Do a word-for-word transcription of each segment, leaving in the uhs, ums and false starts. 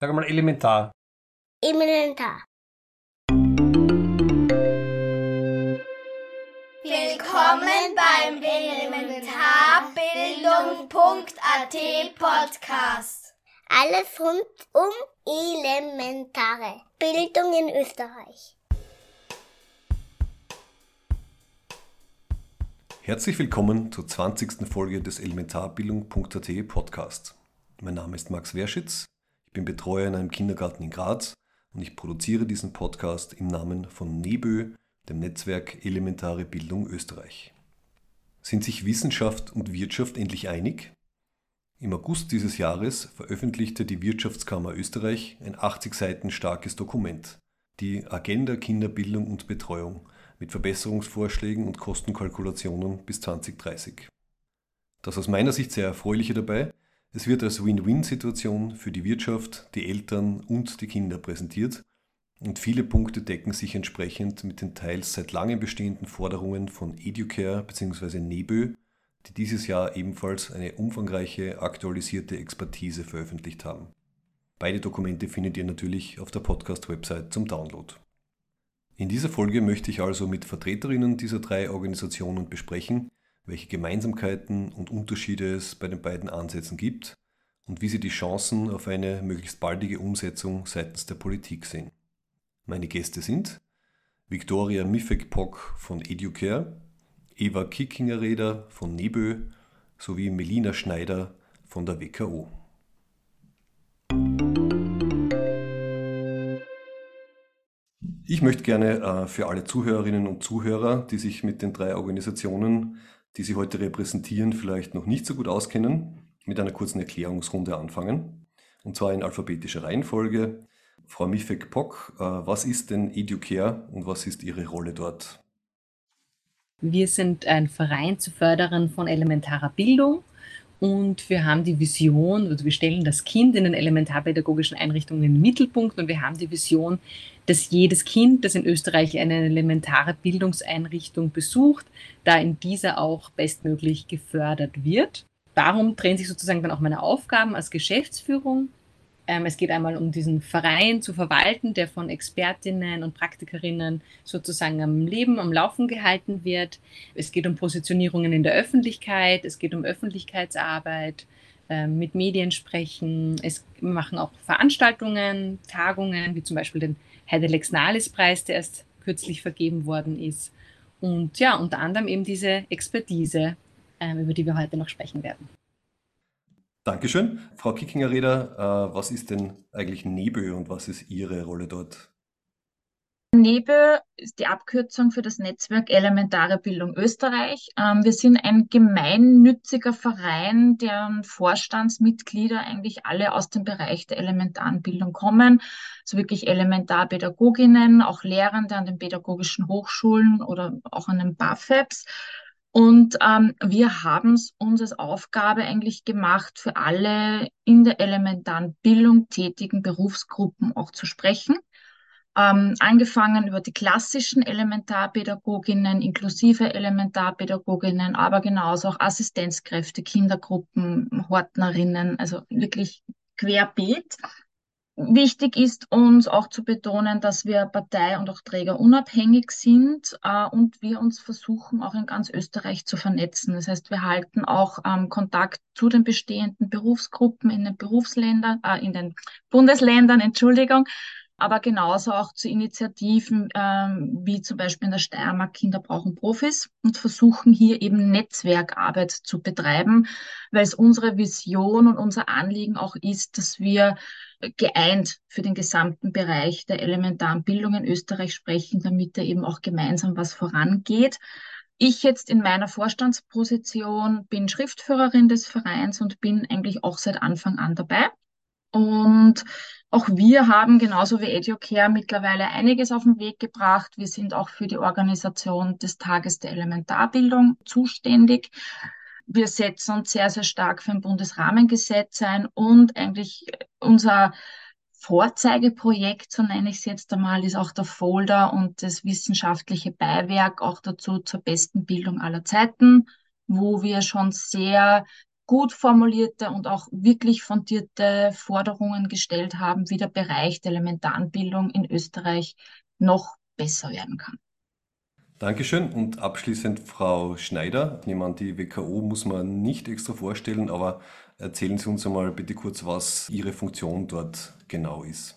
Sag mal elementar. Elementar. Willkommen beim elementarbildung punkt a t Podcast. Alles rund um elementare Bildung in Österreich. Herzlich willkommen zur zwanzigsten Folge des elementarbildung punkt a t Podcasts. Mein Name ist Max Werschitz, ich bin Betreuer in einem Kindergarten in Graz und ich produziere diesen Podcast im Namen von NEBÖ, dem Netzwerk Elementare Bildung Österreich. Sind sich Wissenschaft und Wirtschaft endlich einig? Im August dieses Jahres veröffentlichte die Wirtschaftskammer Österreich ein achtzig Seiten starkes Dokument, die Agenda Kinderbildung und Betreuung, mit Verbesserungsvorschlägen und Kostenkalkulationen bis zwanzig dreißig. Das aus meiner Sicht sehr Erfreuliche dabei: Es wird als Win-Win-Situation für die Wirtschaft, die Eltern und die Kinder präsentiert und viele Punkte decken sich entsprechend mit den teils seit langem bestehenden Forderungen von Educare bzw. NEBÖ, die dieses Jahr ebenfalls eine umfangreiche aktualisierte Expertise veröffentlicht haben. Beide Dokumente findet ihr natürlich auf der Podcast-Website zum Download. In dieser Folge möchte ich also mit Vertreterinnen dieser drei Organisationen besprechen, welche Gemeinsamkeiten und Unterschiede es bei den beiden Ansätzen gibt und wie sie die Chancen auf eine möglichst baldige Umsetzung seitens der Politik sehen. Meine Gäste sind Viktoria Mifek-Pock von Educare, Eva Kickinger-Reder von NEBÖ sowie Melina Schneider von der W K O. Ich möchte gerne äh, für alle Zuhörerinnen und Zuhörer, die sich mit den drei Organisationen, die Sie heute repräsentieren, vielleicht noch nicht so gut auskennen, mit einer kurzen Erklärungsrunde anfangen. Und zwar in alphabetischer Reihenfolge. Frau Mifek-Pock, äh, was ist denn Educare und was ist Ihre Rolle dort? Wir sind ein Verein zur Förderung von elementarer Bildung und wir haben die Vision, also wir stellen das Kind in den elementarpädagogischen Einrichtungen in den Mittelpunkt und wir haben die Vision, dass jedes Kind, das in Österreich eine elementare Bildungseinrichtung besucht, da in dieser auch bestmöglich gefördert wird. Darum drehen sich sozusagen dann auch meine Aufgaben als Geschäftsführung. Ähm, es geht einmal um diesen Verein zu verwalten, der von Expertinnen und Praktikerinnen sozusagen am Leben, am Laufen gehalten wird. Es geht um Positionierungen in der Öffentlichkeit, es geht um Öffentlichkeitsarbeit, äh, mit Medien sprechen. Es wir machen auch Veranstaltungen, Tagungen, wie zum Beispiel den Heide-Lex-Nalis-Preis, der erst kürzlich vergeben worden ist. Und ja, unter anderem eben diese Expertise, ähm, über die wir heute noch sprechen werden. Dankeschön. Frau Kickinger-Reder, äh, was ist denn eigentlich NEBÖ und was ist Ihre Rolle dort? NEBÖ ist die Abkürzung für das Netzwerk Elementare Bildung Österreich. Ähm, wir sind ein gemeinnütziger Verein, deren Vorstandsmitglieder eigentlich alle aus dem Bereich der elementaren Bildung kommen. Also wirklich Elementarpädagoginnen, auch Lehrende an den pädagogischen Hochschulen oder auch an den B A föBs. Und ähm, wir haben es uns als Aufgabe eigentlich gemacht, für alle in der elementaren Bildung tätigen Berufsgruppen auch zu sprechen. Ähm, angefangen über die klassischen Elementarpädagoginnen, inklusive Elementarpädagoginnen, aber genauso auch Assistenzkräfte, Kindergruppen, Hortnerinnen, also wirklich querbeet. Wichtig ist uns auch zu betonen, dass wir partei- und auch trägerunabhängig sind äh, und wir uns versuchen, auch in ganz Österreich zu vernetzen. Das heißt, wir halten auch ähm, Kontakt zu den bestehenden Berufsgruppen in den Berufsländern, äh, in den Bundesländern, Entschuldigung, aber genauso auch zu Initiativen ähm, wie zum Beispiel in der Steiermark Kinder brauchen Profis und versuchen hier eben Netzwerkarbeit zu betreiben, weil es unsere Vision und unser Anliegen auch ist, dass wir geeint für den gesamten Bereich der elementaren Bildung in Österreich sprechen, damit da eben auch gemeinsam was vorangeht. Ich jetzt in meiner Vorstandsposition bin Schriftführerin des Vereins und bin eigentlich auch seit Anfang an dabei. Und auch wir haben genauso wie Educare mittlerweile einiges auf den Weg gebracht. Wir sind auch für die Organisation des Tages der Elementarbildung zuständig. Wir setzen uns sehr, sehr stark für ein Bundesrahmengesetz ein und eigentlich unser Vorzeigeprojekt, so nenne ich es jetzt einmal, ist auch der Folder und das wissenschaftliche Beiwerk auch dazu zur besten Bildung aller Zeiten, wo wir schon sehr gut formulierte und auch wirklich fundierte Forderungen gestellt haben, wie der Bereich der Elementarenbildung in Österreich noch besser werden kann. Dankeschön. Und abschließend Frau Schneider. Ich nehme an, die W K O muss man nicht extra vorstellen, aber erzählen Sie uns einmal bitte kurz, was Ihre Funktion dort genau ist.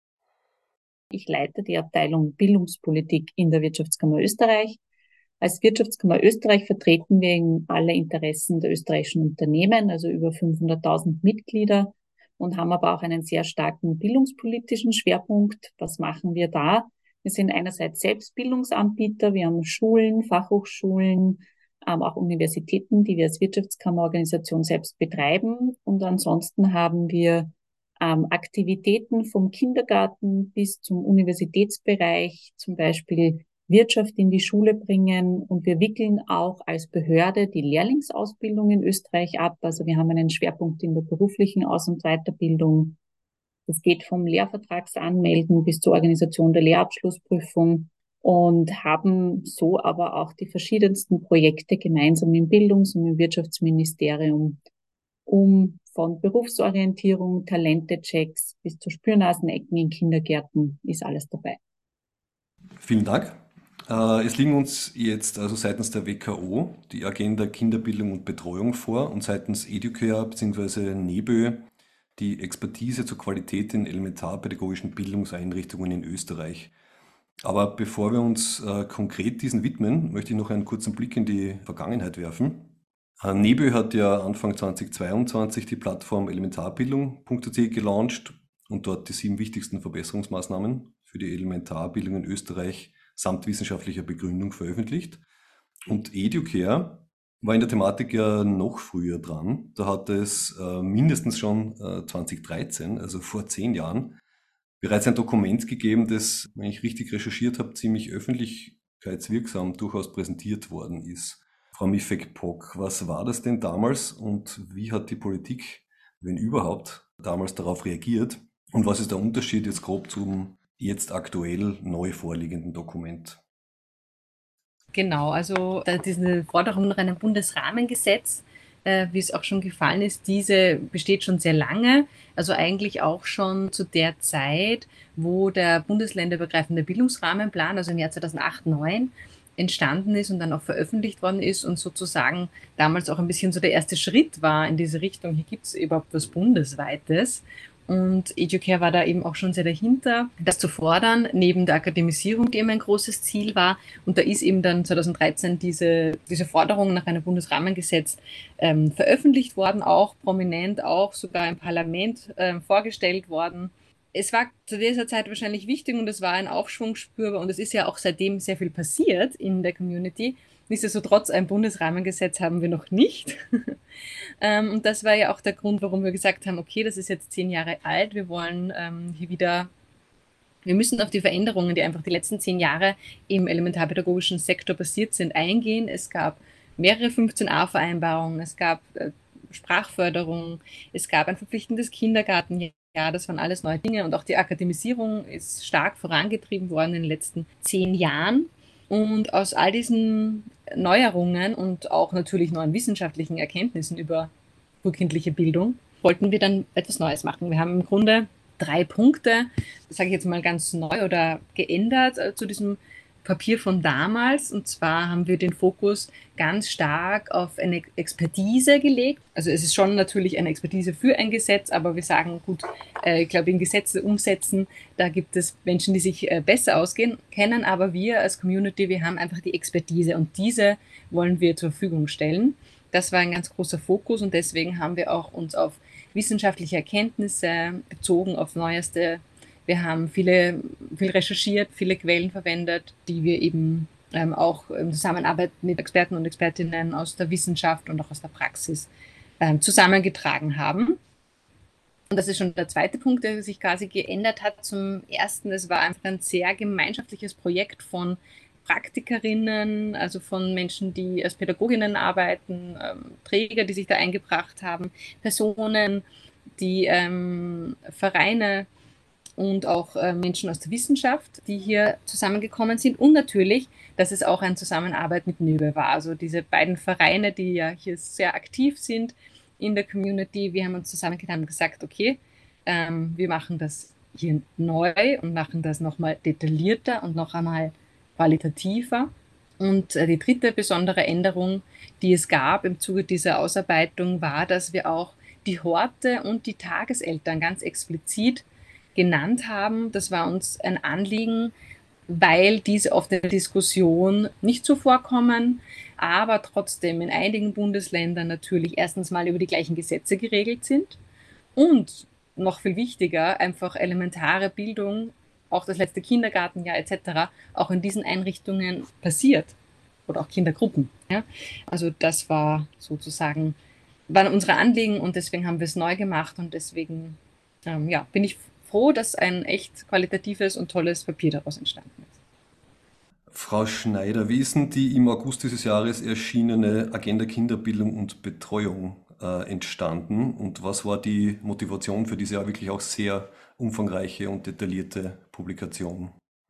Ich leite die Abteilung Bildungspolitik in der Wirtschaftskammer Österreich. Als Wirtschaftskammer Österreich vertreten wir alle Interessen der österreichischen Unternehmen, also über fünfhunderttausend Mitglieder, und haben aber auch einen sehr starken bildungspolitischen Schwerpunkt. Was machen wir da? Wir sind einerseits Selbstbildungsanbieter, wir haben Schulen, Fachhochschulen, ähm, auch Universitäten, die wir als Wirtschaftskammerorganisation selbst betreiben. Und ansonsten haben wir ähm, Aktivitäten vom Kindergarten bis zum Universitätsbereich, zum Beispiel Wirtschaft in die Schule bringen, und wir wickeln auch als Behörde die Lehrlingsausbildung in Österreich ab. Also wir haben einen Schwerpunkt in der beruflichen Aus- und Weiterbildung. Das geht vom Lehrvertragsanmelden bis zur Organisation der Lehrabschlussprüfung und haben so aber auch die verschiedensten Projekte gemeinsam im Bildungs- und im Wirtschaftsministerium, um von Berufsorientierung, Talentechecks bis zu Spürnasenecken in Kindergärten ist alles dabei. Vielen Dank. Es liegen uns jetzt also seitens der W K O die Agenda Kinderbildung und Betreuung vor und seitens Educare bzw. NEBÖ die Expertise zur Qualität in elementarpädagogischen Bildungseinrichtungen in Österreich. Aber bevor wir uns äh, konkret diesen widmen, möchte ich noch einen kurzen Blick in die Vergangenheit werfen. Äh, NEBÖ hat ja Anfang zweitausendzweiundzwanzig die Plattform elementarbildung punkt a t gelauncht und dort die sieben wichtigsten Verbesserungsmaßnahmen für die Elementarbildung in Österreich samt wissenschaftlicher Begründung veröffentlicht. Und Educare war in der Thematik ja noch früher dran. Da hat es äh, mindestens schon äh, zweitausenddreizehn, also vor zehn Jahren, bereits ein Dokument gegeben, das, wenn ich richtig recherchiert habe, ziemlich öffentlichkeitswirksam durchaus präsentiert worden ist. Frau Mifek-Pock, was war das denn damals und wie hat die Politik, wenn überhaupt, damals darauf reagiert? Und was ist der Unterschied jetzt grob zum jetzt aktuell neu vorliegenden Dokument? Genau, also da diese Forderung nach einem Bundesrahmengesetz, äh, wie es auch schon gefallen ist, diese besteht schon sehr lange, also eigentlich auch schon zu der Zeit, wo der bundesländerübergreifende Bildungsrahmenplan, also im Jahr zweitausendacht neun, entstanden ist und dann auch veröffentlicht worden ist und sozusagen damals auch ein bisschen so der erste Schritt war in diese Richtung, hier gibt es überhaupt was Bundesweites. Und Educare war da eben auch schon sehr dahinter, das zu fordern, neben der Akademisierung, die eben ein großes Ziel war. Und da ist eben dann zweitausenddreizehn diese, diese Forderung nach einem Bundesrahmengesetz ähm, veröffentlicht worden, auch prominent, auch sogar im Parlament ähm, vorgestellt worden. Es war zu dieser Zeit wahrscheinlich wichtig und es war ein Aufschwung spürbar und es ist ja auch seitdem sehr viel passiert in der Community. Nichtsdestotrotz, ein Bundesrahmengesetz haben wir noch nicht. ähm, und das war ja auch der Grund, warum wir gesagt haben, okay, das ist jetzt zehn Jahre alt, wir wollen ähm, hier wieder, wir müssen auf die Veränderungen, die einfach die letzten zehn Jahre im elementarpädagogischen Sektor passiert sind, eingehen. Es gab mehrere fünfzehn a-Vereinbarungen, es gab äh, Sprachförderung, es gab ein verpflichtendes Kindergartenjahr. Ja, das waren alles neue Dinge und auch die Akademisierung ist stark vorangetrieben worden in den letzten zehn Jahren. Und aus all diesen Neuerungen und auch natürlich neuen wissenschaftlichen Erkenntnissen über frühkindliche Bildung wollten wir dann etwas Neues machen. Wir haben im Grunde drei Punkte, das sage ich jetzt mal ganz neu oder geändert äh, zu diesem Papier von damals. Und zwar haben wir den Fokus ganz stark auf eine Expertise gelegt. Also es ist schon natürlich eine Expertise für ein Gesetz, aber wir sagen, gut, äh, ich glaube, in Gesetze umsetzen, da gibt es Menschen, die sich äh, besser auskennen, aber wir als Community, wir haben einfach die Expertise und diese wollen wir zur Verfügung stellen. Das war ein ganz großer Fokus und deswegen haben wir auch uns auf wissenschaftliche Erkenntnisse bezogen, auf neueste. Wir haben viele, viel recherchiert, viele Quellen verwendet, die wir eben ähm, auch in Zusammenarbeit mit Experten und Expertinnen aus der Wissenschaft und auch aus der Praxis ähm, zusammengetragen haben. Und das ist schon der zweite Punkt, der sich quasi geändert hat zum ersten. Es war einfach ein sehr gemeinschaftliches Projekt von Praktikerinnen, also von Menschen, die als Pädagoginnen arbeiten, ähm, Träger, die sich da eingebracht haben, Personen, die ähm, Vereine, und auch äh, Menschen aus der Wissenschaft, die hier zusammengekommen sind und natürlich, dass es auch eine Zusammenarbeit mit NEBÖ war. Also diese beiden Vereine, die ja hier sehr aktiv sind in der Community, wir haben uns zusammengetan und gesagt, okay, ähm, wir machen das hier neu und machen das nochmal detaillierter und noch einmal qualitativer. Und äh, die dritte besondere Änderung, die es gab im Zuge dieser Ausarbeitung, war, dass wir auch die Horte und die Tageseltern ganz explizit genannt haben. Das war uns ein Anliegen, weil diese oft in der Diskussion nicht so vorkommen, aber trotzdem in einigen Bundesländern natürlich erstens mal über die gleichen Gesetze geregelt sind und noch viel wichtiger, einfach elementare Bildung, auch das letzte Kindergartenjahr et cetera, auch in diesen Einrichtungen passiert oder auch Kindergruppen. Ja? Also das war sozusagen, waren unsere Anliegen und deswegen haben wir es neu gemacht und deswegen ähm, ja, bin ich froh, dass ein echt qualitatives und tolles Papier daraus entstanden ist. Frau Schneider, wie ist denn die im August dieses Jahres erschienene Agenda Kinderbildung und Betreuung äh, entstanden und was war die Motivation für diese ja wirklich auch sehr umfangreiche und detaillierte Publikation?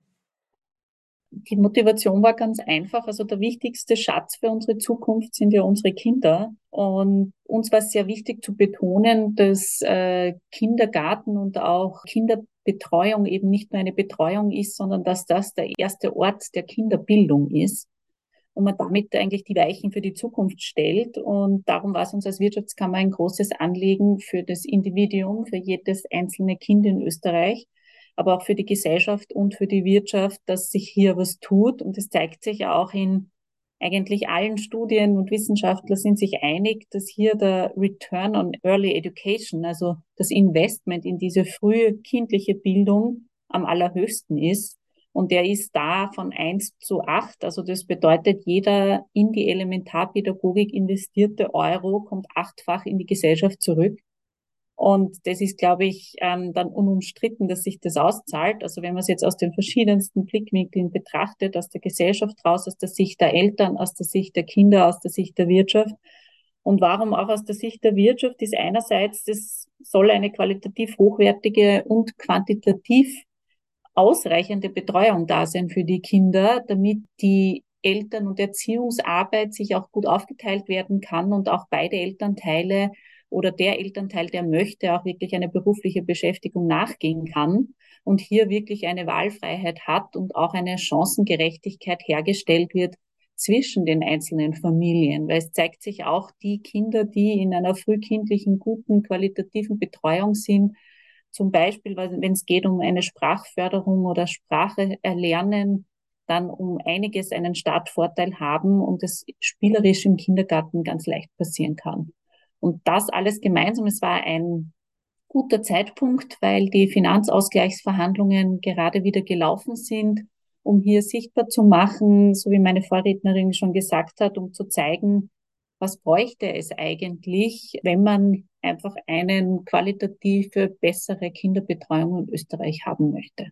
Die Motivation war ganz einfach. Also der wichtigste Schatz für unsere Zukunft sind ja unsere Kinder. Und uns war es sehr wichtig zu betonen, dass äh, Kindergarten und auch Kinderbetreuung eben nicht nur eine Betreuung ist, sondern dass das der erste Ort der Kinderbildung ist. Und man damit eigentlich die Weichen für die Zukunft stellt. Und darum war es uns als Wirtschaftskammer ein großes Anliegen für das Individuum, für jedes einzelne Kind in Österreich, aber auch für die Gesellschaft und für die Wirtschaft, dass sich hier was tut. Und es zeigt sich ja auch in eigentlich allen Studien und Wissenschaftler sind sich einig, dass hier der Return on Early Education, also das Investment in diese frühe kindliche Bildung am allerhöchsten ist. Und der ist da von eins zu acht. Also das bedeutet, jeder in die Elementarpädagogik investierte Euro kommt achtfach in die Gesellschaft zurück. Und das ist, glaube ich, ähm, dann unumstritten, dass sich das auszahlt. Also wenn man es jetzt aus den verschiedensten Blickwinkeln betrachtet, aus der Gesellschaft raus, aus der Sicht der Eltern, aus der Sicht der Kinder, aus der Sicht der Wirtschaft. Und warum auch aus der Sicht der Wirtschaft ist einerseits, das soll eine qualitativ hochwertige und quantitativ ausreichende Betreuung da sein für die Kinder, damit die Eltern- und Erziehungsarbeit sich auch gut aufgeteilt werden kann und auch beide Elternteile oder der Elternteil, der möchte, auch wirklich eine berufliche Beschäftigung nachgehen kann und hier wirklich eine Wahlfreiheit hat und auch eine Chancengerechtigkeit hergestellt wird zwischen den einzelnen Familien. Weil es zeigt sich auch, die Kinder, die in einer frühkindlichen, guten, qualitativen Betreuung sind, zum Beispiel, wenn es geht um eine Sprachförderung oder Sprache erlernen, dann um einiges einen Startvorteil haben und es spielerisch im Kindergarten ganz leicht passieren kann. Und das alles gemeinsam, es war ein guter Zeitpunkt, weil die Finanzausgleichsverhandlungen gerade wieder gelaufen sind, um hier sichtbar zu machen, so wie meine Vorrednerin schon gesagt hat, um zu zeigen, was bräuchte es eigentlich, wenn man einfach eine qualitative, bessere Kinderbetreuung in Österreich haben möchte.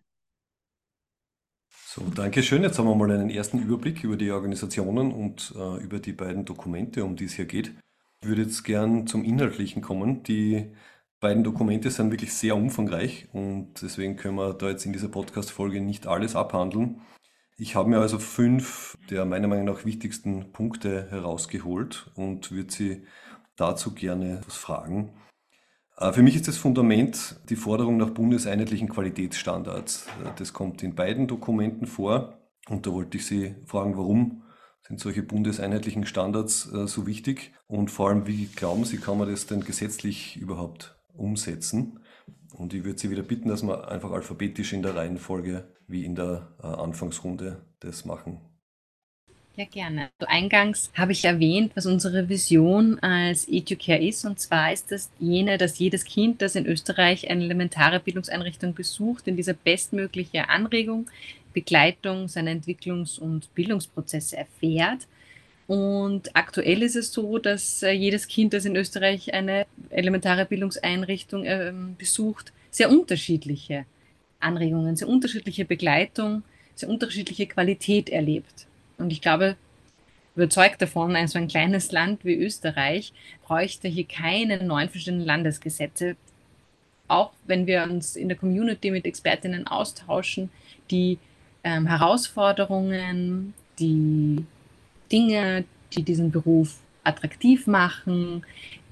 So, danke schön. Jetzt haben wir mal einen ersten Überblick über die Organisationen und äh, über die beiden Dokumente, um die es hier geht. Ich würde jetzt gern zum Inhaltlichen kommen. Die beiden Dokumente sind wirklich sehr umfangreich und deswegen können wir da jetzt in dieser Podcast-Folge nicht alles abhandeln. Ich habe mir also fünf der meiner Meinung nach wichtigsten Punkte herausgeholt und würde Sie dazu gerne was fragen. Für mich ist das Fundament die Forderung nach bundeseinheitlichen Qualitätsstandards. Das kommt in beiden Dokumenten vor und da wollte ich Sie fragen, warum sind solche bundeseinheitlichen Standards so wichtig und vor allem, wie glauben Sie, kann man das denn gesetzlich überhaupt umsetzen? Und ich würde Sie wieder bitten, dass wir einfach alphabetisch in der Reihenfolge wie in der Anfangsrunde das machen. Ja, gerne. Also eingangs habe ich erwähnt, was unsere Vision als EduCare ist. Und zwar ist das jene, dass jedes Kind, das in Österreich eine elementare Bildungseinrichtung besucht, in dieser bestmögliche Anregung, Begleitung seiner Entwicklungs- und Bildungsprozesse erfährt. Und aktuell ist es so, dass jedes Kind, das in Österreich eine elementare Bildungseinrichtung äh, besucht, sehr unterschiedliche Anregungen, sehr unterschiedliche Begleitung, sehr unterschiedliche Qualität erlebt. Und ich glaube, überzeugt davon, ein so ein kleines Land wie Österreich bräuchte hier keine neuen verschiedenen Landesgesetze. Auch wenn wir uns in der Community mit Expertinnen austauschen, die ähm, Herausforderungen, die Dinge, die diesen Beruf attraktiv machen,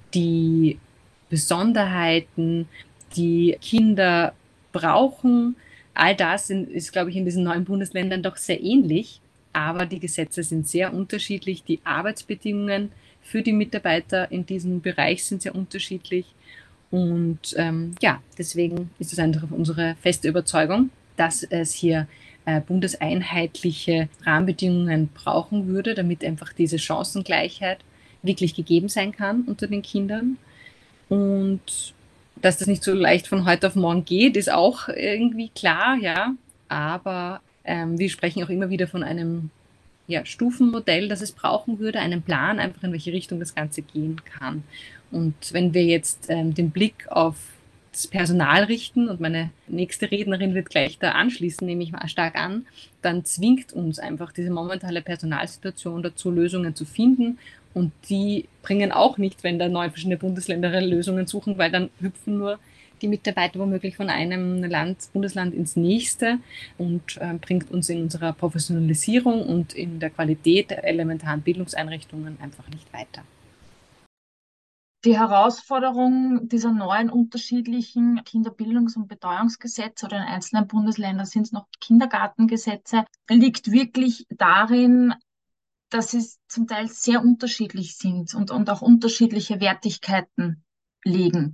die Besonderheiten, die Kinder brauchen. All das ist, glaube ich, in diesen neuen Bundesländern doch sehr ähnlich, aber die Gesetze sind sehr unterschiedlich. Die Arbeitsbedingungen für die Mitarbeiter in diesem Bereich sind sehr unterschiedlich. Und ähm, ja, deswegen ist es einfach unsere feste Überzeugung, dass es hier äh, bundeseinheitliche Rahmenbedingungen brauchen würde, damit einfach diese Chancengleichheit wirklich gegeben sein kann unter den Kindern. Und dass das nicht so leicht von heute auf morgen geht, ist auch irgendwie klar, ja. Aber ähm, wir sprechen auch immer wieder von einem ja, Stufenmodell, das es brauchen würde, einen Plan, einfach in welche Richtung das Ganze gehen kann. Und wenn wir jetzt ähm, den Blick auf das Personal richten, und meine nächste Rednerin wird gleich da anschließen, nehme ich mal stark an, dann zwingt uns einfach diese momentane Personalsituation dazu, Lösungen zu finden. Und die bringen auch nicht, wenn da neun verschiedene Bundesländer Lösungen suchen, weil dann hüpfen nur die Mitarbeiter womöglich von einem Land, Bundesland ins nächste und äh, bringt uns in unserer Professionalisierung und in der Qualität der elementaren Bildungseinrichtungen einfach nicht weiter. Die Herausforderung dieser neuen unterschiedlichen Kinderbildungs- und Betreuungsgesetze oder in einzelnen Bundesländern sind es noch Kindergartengesetze, liegt wirklich darin, dass sie zum Teil sehr unterschiedlich sind und, und auch unterschiedliche Wertigkeiten legen.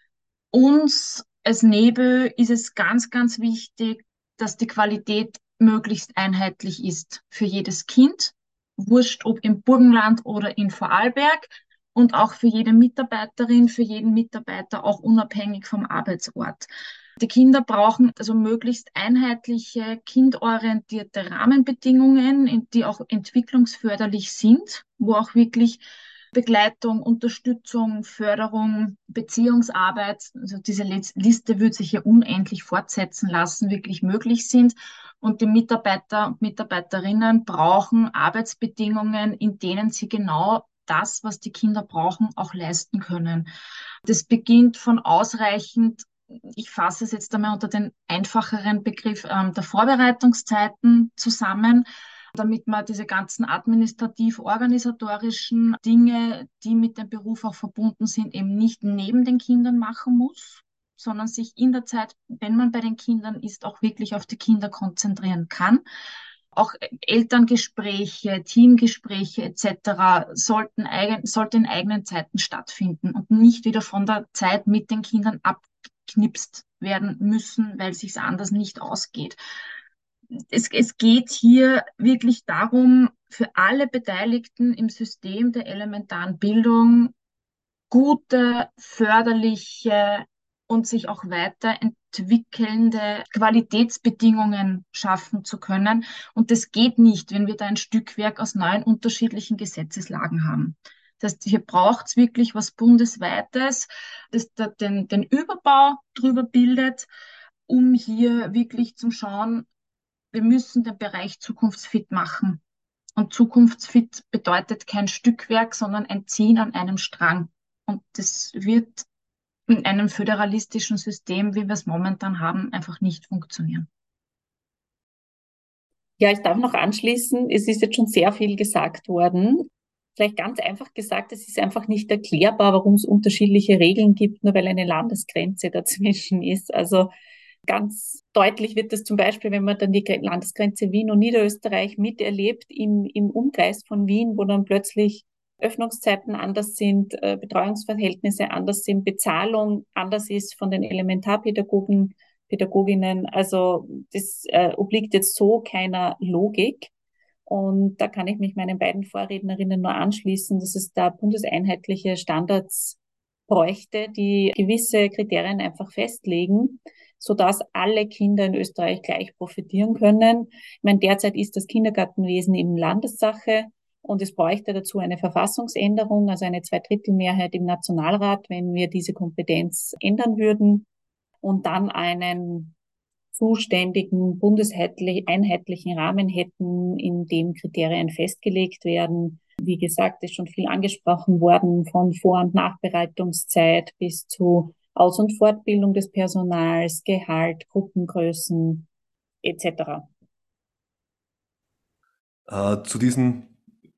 Uns als Nebel ist es ganz, ganz wichtig, dass die Qualität möglichst einheitlich ist für jedes Kind, wurscht ob im Burgenland oder in Vorarlberg und auch für jede Mitarbeiterin, für jeden Mitarbeiter, auch unabhängig vom Arbeitsort. Die Kinder brauchen also möglichst einheitliche, kindorientierte Rahmenbedingungen, die auch entwicklungsförderlich sind, wo auch wirklich Begleitung, Unterstützung, Förderung, Beziehungsarbeit, also diese Liste wird sich ja unendlich fortsetzen lassen, wirklich möglich sind. Und die Mitarbeiter und Mitarbeiterinnen brauchen Arbeitsbedingungen, in denen sie genau das, was die Kinder brauchen, auch leisten können. Das beginnt von ausreichend, ich fasse es jetzt einmal unter den einfacheren Begriff ähm, der Vorbereitungszeiten zusammen, damit man diese ganzen administrativ-organisatorischen Dinge, die mit dem Beruf auch verbunden sind, eben nicht neben den Kindern machen muss, sondern sich in der Zeit, wenn man bei den Kindern ist, auch wirklich auf die Kinder konzentrieren kann. Auch Elterngespräche, Teamgespräche et cetera sollten, eigen, sollten in eigenen Zeiten stattfinden und nicht wieder von der Zeit mit den Kindern abgeknipst werden müssen, weil es sich anders nicht ausgeht. Es, es geht hier wirklich darum, für alle Beteiligten im System der elementaren Bildung gute, förderliche und sich auch weiterentwickelnde Qualitätsbedingungen schaffen zu können. Und das geht nicht, wenn wir da ein Stückwerk aus neun unterschiedlichen Gesetzeslagen haben. Das heißt, hier braucht es wirklich was Bundesweites, das da den, den Überbau drüber bildet, um hier wirklich zu schauen, wir müssen den Bereich zukunftsfit machen. Und zukunftsfit bedeutet kein Stückwerk, sondern ein Ziehen an einem Strang. Und das wird in einem föderalistischen System, wie wir es momentan haben, einfach nicht funktionieren. Ja, ich darf noch anschließen. Es ist jetzt schon sehr viel gesagt worden. Vielleicht ganz einfach gesagt, es ist einfach nicht erklärbar, warum es unterschiedliche Regeln gibt, nur weil eine Landesgrenze dazwischen ist. Also ganz deutlich wird das zum Beispiel, wenn man dann die Landesgrenze Wien und Niederösterreich miterlebt, im, im Umkreis von Wien, wo dann plötzlich Öffnungszeiten anders sind, äh, Betreuungsverhältnisse anders sind, Bezahlung anders ist von den Elementarpädagogen, Pädagoginnen. Also das äh, obliegt jetzt so keiner Logik. Und da kann ich mich meinen beiden Vorrednerinnen nur anschließen, dass es da bundeseinheitliche Standards bräuchte, die gewisse Kriterien einfach festlegen, sodass alle Kinder in Österreich gleich profitieren können. Ich meine, derzeit ist das Kindergartenwesen eben Landessache und es bräuchte dazu eine Verfassungsänderung, also eine Zweidrittelmehrheit im Nationalrat, wenn wir diese Kompetenz ändern würden und dann einen zuständigen bundeseinheitlichen Rahmen hätten, in dem Kriterien festgelegt werden. Wie gesagt, ist schon viel angesprochen worden, von Vor- und Nachbereitungszeit bis zu Aus- und Fortbildung des Personals, Gehalt, Gruppengrößen et cetera. Äh, zu diesen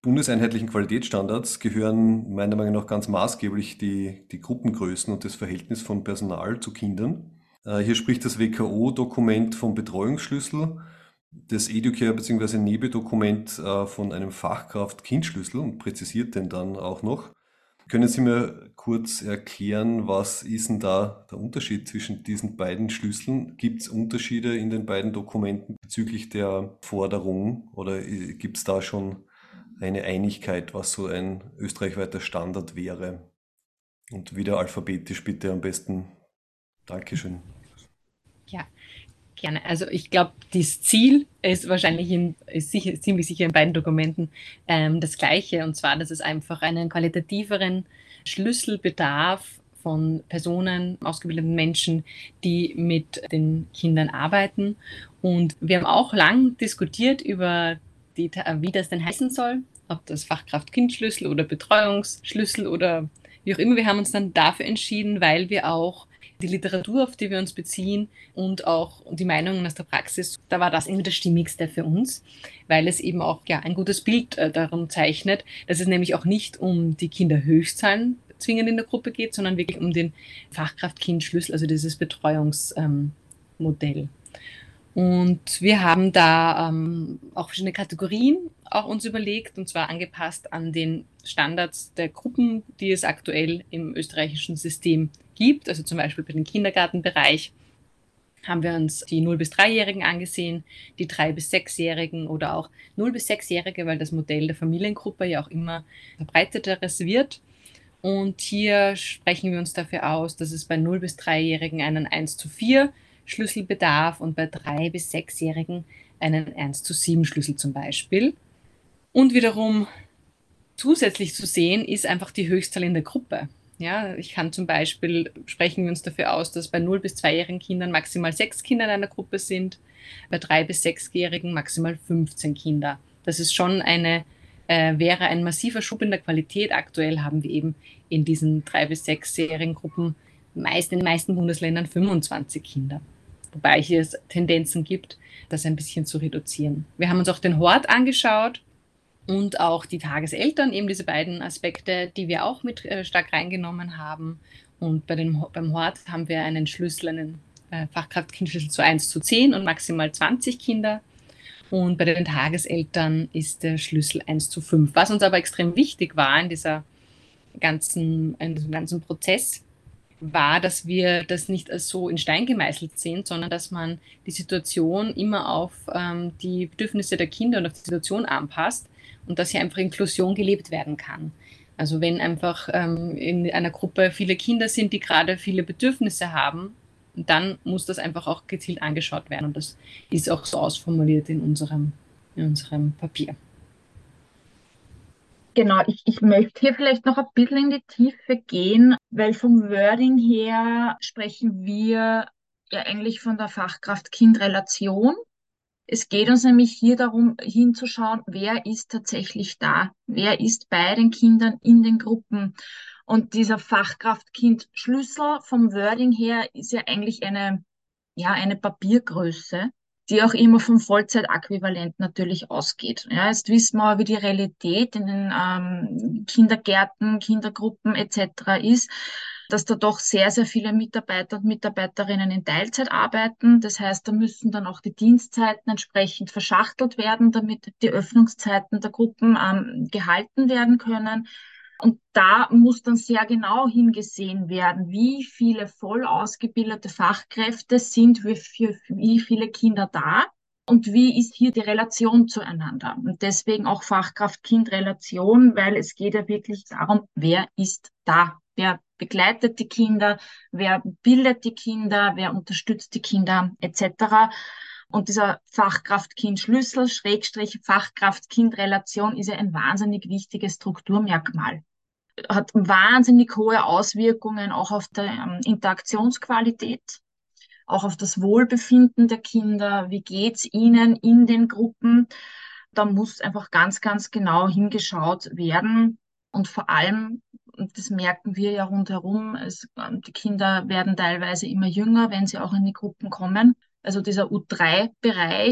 bundeseinheitlichen Qualitätsstandards gehören meiner Meinung nach ganz maßgeblich die, die Gruppengrößen und das Verhältnis von Personal zu Kindern. Äh, hier spricht das W K O-Dokument vom Betreuungsschlüssel, das Educare bzw. N E B E-Dokument äh, von einem Fachkraft-Kind-Schlüssel und präzisiert den dann auch noch. Können Sie mir kurz erklären, was ist denn da der Unterschied zwischen diesen beiden Schlüsseln? Gibt es Unterschiede in den beiden Dokumenten bezüglich der Forderung oder gibt es da schon eine Einigkeit, was so ein österreichweiter Standard wäre? Und wieder alphabetisch bitte am besten. Dankeschön. Ja, gerne. Also ich glaube, das Ziel ist wahrscheinlich in, ist sicher, ziemlich sicher in beiden Dokumenten ähm, das Gleiche. Und zwar, dass es einfach einen qualitativeren Schlüsselbedarf von Personen, ausgebildeten Menschen, die mit den Kindern arbeiten. Und wir haben auch lang diskutiert über die, wie das denn heißen soll, ob das Fachkraft-Kind-Schlüssel oder Betreuungsschlüssel oder wie auch immer. Wir haben uns dann dafür entschieden, weil wir auch die Literatur, auf die wir uns beziehen und auch die Meinungen aus der Praxis, da war das irgendwie das Stimmigste für uns, weil es eben auch ja, ein gutes Bild äh, darum zeichnet, dass es nämlich auch nicht um die Kinderhöchstzahlen zwingend in der Gruppe geht, sondern wirklich um den Fachkraft-Kind-Schlüssel, also dieses Betreuungsmodell. Ähm, Und wir haben da ähm, auch verschiedene Kategorien auch uns überlegt, und zwar angepasst an den Standards der Gruppen, die es aktuell im österreichischen System gibt. Also zum Beispiel bei dem Kindergartenbereich haben wir uns die null bis drei-Jährigen angesehen, die drei bis sechs-Jährigen oder auch null bis sechs-Jährige, weil das Modell der Familiengruppe ja auch immer verbreiteteres wird. Und hier sprechen wir uns dafür aus, dass es bei null bis drei-Jährigen einen eins zu vier Schlüsselbedarf und bei drei bis sechs-Jährigen einen eins zu sieben Schlüssel zum Beispiel. Und wiederum zusätzlich zu sehen ist einfach die Höchstzahl in der Gruppe. Ja, ich kann zum Beispiel, sprechen wir uns dafür aus, dass bei null bis zwei-jährigen Kindern maximal sechs Kinder in einer Gruppe sind, bei drei bis sechs-jährigen maximal fünfzehn Kinder. Das ist schon eine, äh, wäre ein massiver Schub in der Qualität. Aktuell haben wir eben in diesen drei bis sechs-jährigen Gruppen meist in den meisten Bundesländern fünfundzwanzig Kinder. Wobei hier es Tendenzen gibt, das ein bisschen zu reduzieren. Wir haben uns auch den Hort angeschaut und auch die Tageseltern, eben diese beiden Aspekte, die wir auch mit äh, stark reingenommen haben. Und bei dem, beim Hort haben wir einen Schlüssel, einen äh, Fachkraft-Kind-Schlüssel zu eins zu zehn und maximal zwanzig Kinder. Und bei den Tageseltern ist der Schlüssel eins zu fünf. Was uns aber extrem wichtig war in, dieser ganzen, in diesem ganzen Prozess, war, dass wir das nicht als so in Stein gemeißelt sehen, sondern dass man die Situation immer auf ähm, die Bedürfnisse der Kinder und auf die Situation anpasst und dass hier einfach Inklusion gelebt werden kann. Also wenn einfach ähm, in einer Gruppe viele Kinder sind, die gerade viele Bedürfnisse haben, dann muss das einfach auch gezielt angeschaut werden und das ist auch so ausformuliert in unserem, in unserem Papier. Genau, ich, ich möchte hier vielleicht noch ein bisschen in die Tiefe gehen, weil vom Wording her sprechen wir ja eigentlich von der Fachkraft-Kind-Relation. Es geht uns nämlich hier darum, hinzuschauen, wer ist tatsächlich da, wer ist bei den Kindern in den Gruppen. Und dieser Fachkraft-Kind-Schlüssel vom Wording her ist ja eigentlich eine, ja, eine Papiergröße, die auch immer vom Vollzeitäquivalent natürlich ausgeht. Ja, jetzt wissen wir, wie die Realität in den ähm, Kindergärten, Kindergruppen et cetera ist, dass da doch sehr, sehr viele Mitarbeiter und Mitarbeiterinnen in Teilzeit arbeiten. Das heißt, da müssen dann auch die Dienstzeiten entsprechend verschachtelt werden, damit die Öffnungszeiten der Gruppen ähm, gehalten werden können. Und da muss dann sehr genau hingesehen werden, wie viele voll ausgebildete Fachkräfte sind für, für wie viele Kinder da und wie ist hier die Relation zueinander. Und deswegen auch Fachkraft-Kind-Relation, weil es geht ja wirklich darum, wer ist da, wer begleitet die Kinder, wer bildet die Kinder, wer unterstützt die Kinder et cetera. Und dieser Fachkraft-Kind-Schlüssel, Schrägstrich Fachkraft-Kind-Relation ist ja ein wahnsinnig wichtiges Strukturmerkmal. Hat wahnsinnig hohe Auswirkungen auch auf die ähm, Interaktionsqualität, auch auf das Wohlbefinden der Kinder. Wie geht's ihnen in den Gruppen? Da muss einfach ganz, ganz genau hingeschaut werden. Und vor allem, und das merken wir ja rundherum, es, ähm, die Kinder werden teilweise immer jünger, wenn sie auch in die Gruppen kommen. Also dieser U drei Bereich,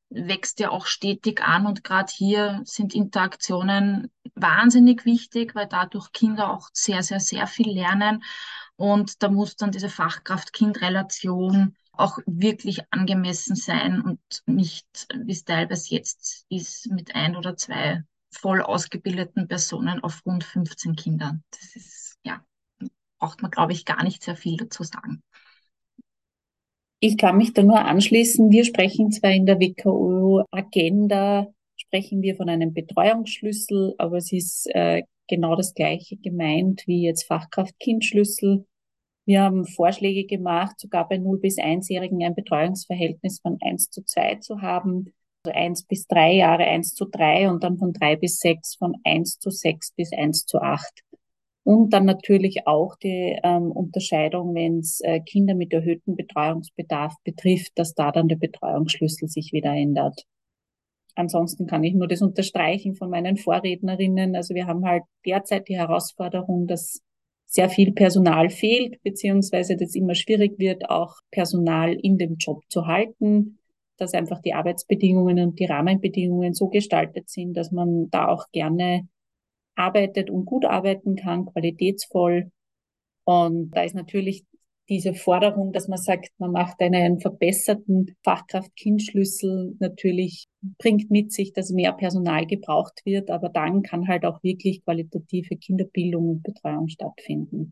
wächst ja auch stetig an und gerade hier sind Interaktionen wahnsinnig wichtig, weil dadurch Kinder auch sehr, sehr, sehr viel lernen. Und da muss dann diese Fachkraft-Kind-Relation auch wirklich angemessen sein und nicht, wie es teilweise jetzt ist, mit ein oder zwei voll ausgebildeten Personen auf rund fünfzehn Kindern. Das ist, ja, braucht man, glaube ich, gar nicht sehr viel dazu sagen. Ich kann mich da nur anschließen. Wir sprechen zwar in der W K O-Agenda, sprechen wir von einem Betreuungsschlüssel, aber es ist äh, genau das Gleiche gemeint wie jetzt Fachkraft-Kind-Schlüssel. Wir haben Vorschläge gemacht, sogar bei null bis eins-Jährigen ein Betreuungsverhältnis von eins zu zwei zu haben, also eins bis drei Jahre eins zu drei und dann von drei bis sechs von eins zu sechs bis eins zu acht. Und dann natürlich auch die ähm, Unterscheidung, wenn es äh, Kinder mit erhöhtem Betreuungsbedarf betrifft, dass da dann der Betreuungsschlüssel sich wieder ändert. Ansonsten kann ich nur das unterstreichen von meinen Vorrednerinnen. Also wir haben halt derzeit die Herausforderung, dass sehr viel Personal fehlt, beziehungsweise das immer schwierig wird, auch Personal in dem Job zu halten, dass einfach die Arbeitsbedingungen und die Rahmenbedingungen so gestaltet sind, dass man da auch gerne arbeitet und gut arbeiten kann, qualitätsvoll. Und da ist natürlich diese Forderung, dass man sagt, man macht einen verbesserten Fachkraft-Kind-Schlüssel, natürlich bringt mit sich, dass mehr Personal gebraucht wird, aber dann kann halt auch wirklich qualitative Kinderbildung und Betreuung stattfinden.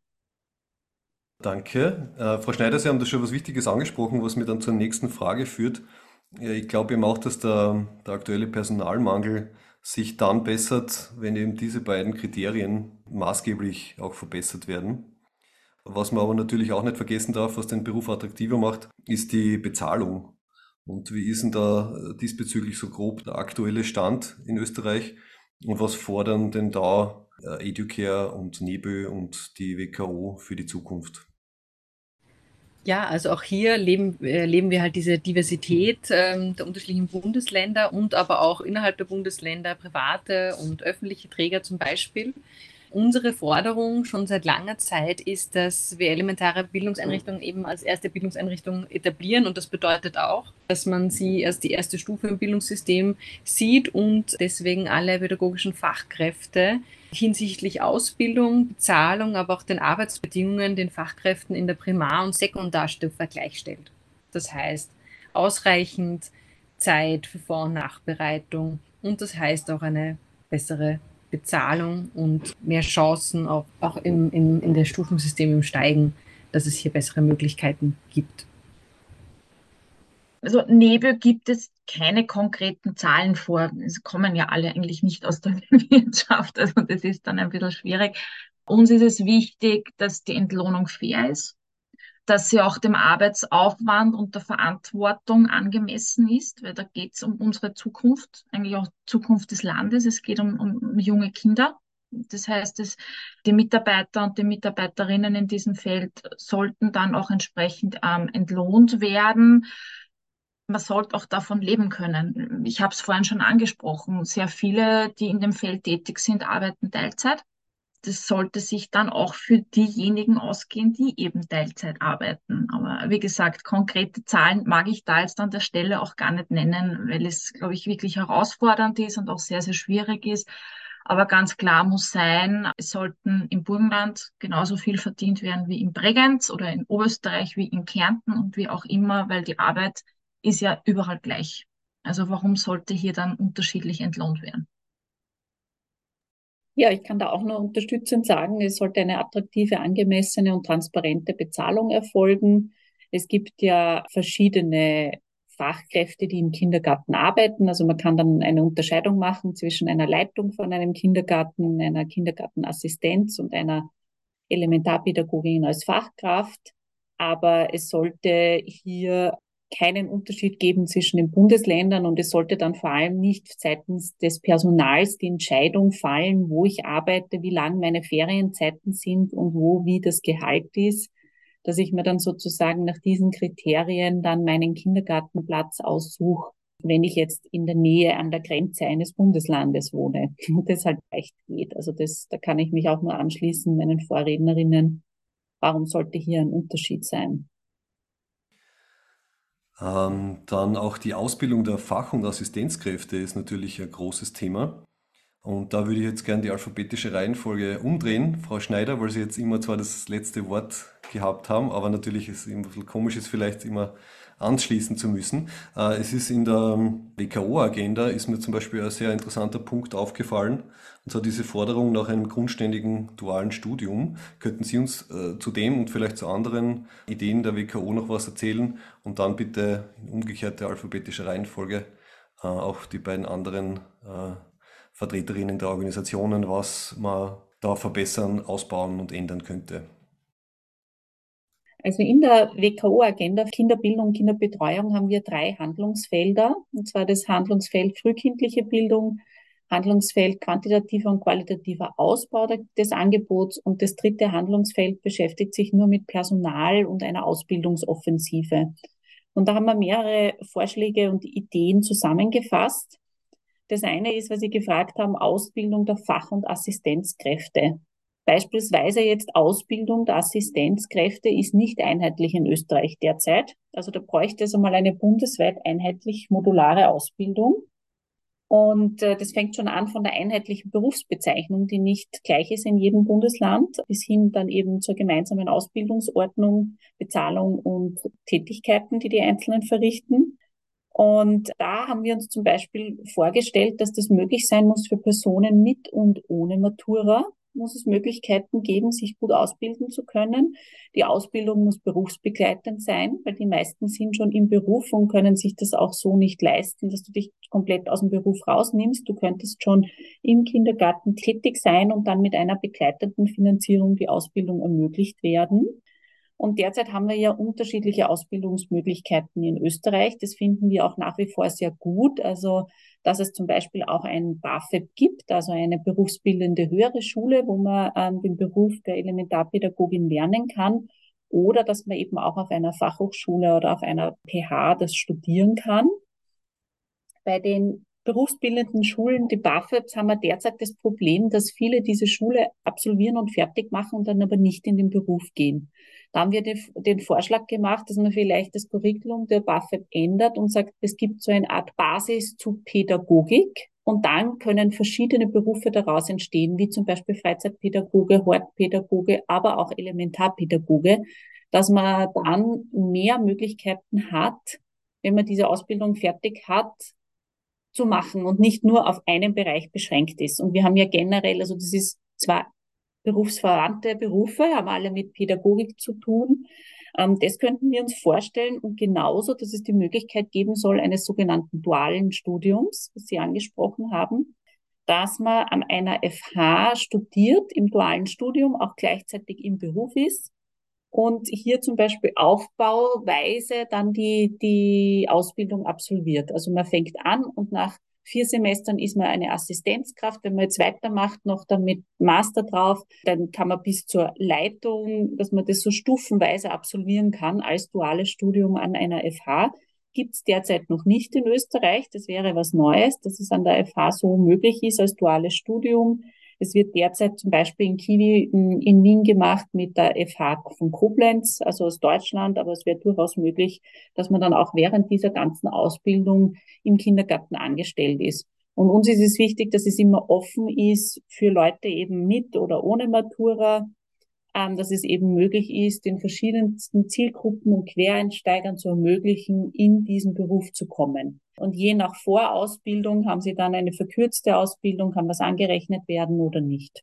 Danke. Äh, Frau Schneider, Sie haben da schon was Wichtiges angesprochen, was mir dann zur nächsten Frage führt. Ja, ich glaube eben auch, dass der, der aktuelle Personalmangel sich dann bessert, wenn eben diese beiden Kriterien maßgeblich auch verbessert werden. Was man aber natürlich auch nicht vergessen darf, was den Beruf attraktiver macht, ist die Bezahlung. Und wie ist denn da diesbezüglich so grob der aktuelle Stand in Österreich? Und was fordern denn da äh, Educare und NEBÖ und die W K O für die Zukunft? Ja, also auch hier leben, äh, leben wir halt diese Diversität ähm, der unterschiedlichen Bundesländer und aber auch innerhalb der Bundesländer private und öffentliche Träger zum Beispiel. Unsere Forderung schon seit langer Zeit ist, dass wir elementare Bildungseinrichtungen eben als erste Bildungseinrichtung etablieren. Und das bedeutet auch, dass man sie als die erste Stufe im Bildungssystem sieht und deswegen alle pädagogischen Fachkräfte hinsichtlich Ausbildung, Bezahlung, aber auch den Arbeitsbedingungen den Fachkräften in der Primar- und Sekundarstufe gleichstellt. Das heißt, ausreichend Zeit für Vor- und Nachbereitung und das heißt auch eine bessere Bezahlung und mehr Chancen auch, auch im, im, in der Stufensystem im Steigen, dass es hier bessere Möglichkeiten gibt. Also NEBÖ gibt es keine konkreten Zahlen vor. Es kommen ja alle eigentlich nicht aus der Wirtschaft, also das ist dann ein bisschen schwierig. Uns ist es wichtig, dass die Entlohnung fair ist, dass sie auch dem Arbeitsaufwand und der Verantwortung angemessen ist, weil da geht es um unsere Zukunft, eigentlich auch Zukunft des Landes. Es geht um, um junge Kinder. Das heißt, dass die Mitarbeiter und die Mitarbeiterinnen in diesem Feld sollten dann auch entsprechend ähm, entlohnt werden. Man sollte auch davon leben können. Ich habe es vorhin schon angesprochen. Sehr viele, die in dem Feld tätig sind, arbeiten Teilzeit. Das sollte sich dann auch für diejenigen ausgehen, die eben Teilzeit arbeiten. Aber wie gesagt, konkrete Zahlen mag ich da jetzt an der Stelle auch gar nicht nennen, weil es, glaube ich, wirklich herausfordernd ist und auch sehr, sehr schwierig ist. Aber ganz klar muss sein, es sollten im Burgenland genauso viel verdient werden wie in Bregenz oder in Oberösterreich wie in Kärnten und wie auch immer, weil die Arbeit ist ja überall gleich. Also warum sollte hier dann unterschiedlich entlohnt werden? Ja, ich kann da auch nur unterstützend sagen, es sollte eine attraktive, angemessene und transparente Bezahlung erfolgen. Es gibt ja verschiedene Fachkräfte, die im Kindergarten arbeiten. Also man kann dann eine Unterscheidung machen zwischen einer Leitung von einem Kindergarten, einer Kindergartenassistenz und einer Elementarpädagogin als Fachkraft. Aber es sollte hier keinen Unterschied geben zwischen den Bundesländern und es sollte dann vor allem nicht seitens des Personals die Entscheidung fallen, wo ich arbeite, wie lang meine Ferienzeiten sind und wo wie das Gehalt ist, dass ich mir dann sozusagen nach diesen Kriterien dann meinen Kindergartenplatz aussuche, wenn ich jetzt in der Nähe an der Grenze eines Bundeslandes wohne und das halt leicht geht. Also das, da kann ich mich auch nur anschließen meinen Vorrednerinnen. Warum sollte hier ein Unterschied sein? Ähm, dann auch die Ausbildung der Fach- und Assistenzkräfte ist natürlich ein großes Thema. Und da würde ich jetzt gerne die alphabetische Reihenfolge umdrehen, Frau Schneider, weil Sie jetzt immer zwar das letzte Wort gehabt haben, aber natürlich ist es immer ein bisschen komisch, ist vielleicht immer anschließen zu müssen. Äh, Es ist in der W K O-Agenda, ist mir zum Beispiel ein sehr interessanter Punkt aufgefallen, und zwar diese Forderung nach einem grundständigen dualen Studium. Könnten Sie uns äh, zu dem und vielleicht zu anderen Ideen der W K O noch was erzählen und dann bitte in umgekehrter alphabetischer Reihenfolge äh, auch die beiden anderen äh, Vertreterinnen der Organisationen, was man da verbessern, ausbauen und ändern könnte. Also in der W K O-Agenda Kinderbildung, Kinderbetreuung haben wir drei Handlungsfelder, und zwar das Handlungsfeld frühkindliche Bildung, Handlungsfeld quantitativer und qualitativer Ausbau des Angebots und das dritte Handlungsfeld beschäftigt sich nur mit Personal und einer Ausbildungsoffensive. Und da haben wir mehrere Vorschläge und Ideen zusammengefasst. Das eine ist, was Sie gefragt haben, Ausbildung der Fach- und Assistenzkräfte. Beispielsweise jetzt Ausbildung der Assistenzkräfte ist nicht einheitlich in Österreich derzeit. Also da bräuchte es einmal eine bundesweit einheitlich modulare Ausbildung. Und äh, das fängt schon an von der einheitlichen Berufsbezeichnung, die nicht gleich ist in jedem Bundesland, bis hin dann eben zur gemeinsamen Ausbildungsordnung, Bezahlung und Tätigkeiten, die die Einzelnen verrichten. Und da haben wir uns zum Beispiel vorgestellt, dass das möglich sein muss für Personen mit und ohne Matura. Muss es Möglichkeiten geben, sich gut ausbilden zu können. Die Ausbildung muss berufsbegleitend sein, weil die meisten sind schon im Beruf und können sich das auch so nicht leisten, dass du dich komplett aus dem Beruf rausnimmst. Du könntest schon im Kindergarten tätig sein und dann mit einer begleitenden Finanzierung die Ausbildung ermöglicht werden. Und derzeit haben wir ja unterschiedliche Ausbildungsmöglichkeiten in Österreich. Das finden wir auch nach wie vor sehr gut. Also, dass es zum Beispiel auch ein BAföG gibt, also eine berufsbildende höhere Schule, wo man ähm, den Beruf der Elementarpädagogin lernen kann. Oder dass man eben auch auf einer Fachhochschule oder auf einer P H das studieren kann. Bei den berufsbildenden Schulen, die BAföGs, haben wir derzeit das Problem, dass viele diese Schule absolvieren und fertig machen und dann aber nicht in den Beruf gehen. Da haben wir den, den Vorschlag gemacht, dass man vielleicht das Curriculum der BAföG ändert und sagt, es gibt so eine Art Basis zu Pädagogik und dann können verschiedene Berufe daraus entstehen, wie zum Beispiel Freizeitpädagoge, Hortpädagoge, aber auch Elementarpädagoge, dass man dann mehr Möglichkeiten hat, wenn man diese Ausbildung fertig hat, zu machen und nicht nur auf einen Bereich beschränkt ist. Und wir haben ja generell, also das ist zwar berufsverwandte Berufe, haben alle mit Pädagogik zu tun. Ähm, das könnten wir uns vorstellen und genauso, dass es die Möglichkeit geben soll eines sogenannten dualen Studiums, was Sie angesprochen haben, dass man an einer F H studiert, im dualen Studium auch gleichzeitig im Beruf ist und hier zum Beispiel aufbauweise dann die, die Ausbildung absolviert. Also man fängt an und nach vier Semestern ist man eine Assistenzkraft. Wenn man jetzt weitermacht, noch dann mit Master drauf, dann kann man bis zur Leitung, dass man das so stufenweise absolvieren kann als duales Studium an einer F H. Gibt es derzeit noch nicht in Österreich. Das wäre was Neues, dass es an der F H so möglich ist als duales Studium. Es wird derzeit zum Beispiel in Kiwi in, in Wien gemacht mit der F H von Koblenz, also aus Deutschland, aber es wäre durchaus möglich, dass man dann auch während dieser ganzen Ausbildung im Kindergarten angestellt ist. Und uns ist es wichtig, dass es immer offen ist für Leute eben mit oder ohne Matura, ähm, dass es eben möglich ist, den verschiedensten Zielgruppen und Quereinsteigern zu ermöglichen, in diesen Beruf zu kommen. Und je nach Vorausbildung haben sie dann eine verkürzte Ausbildung, kann was angerechnet werden oder nicht.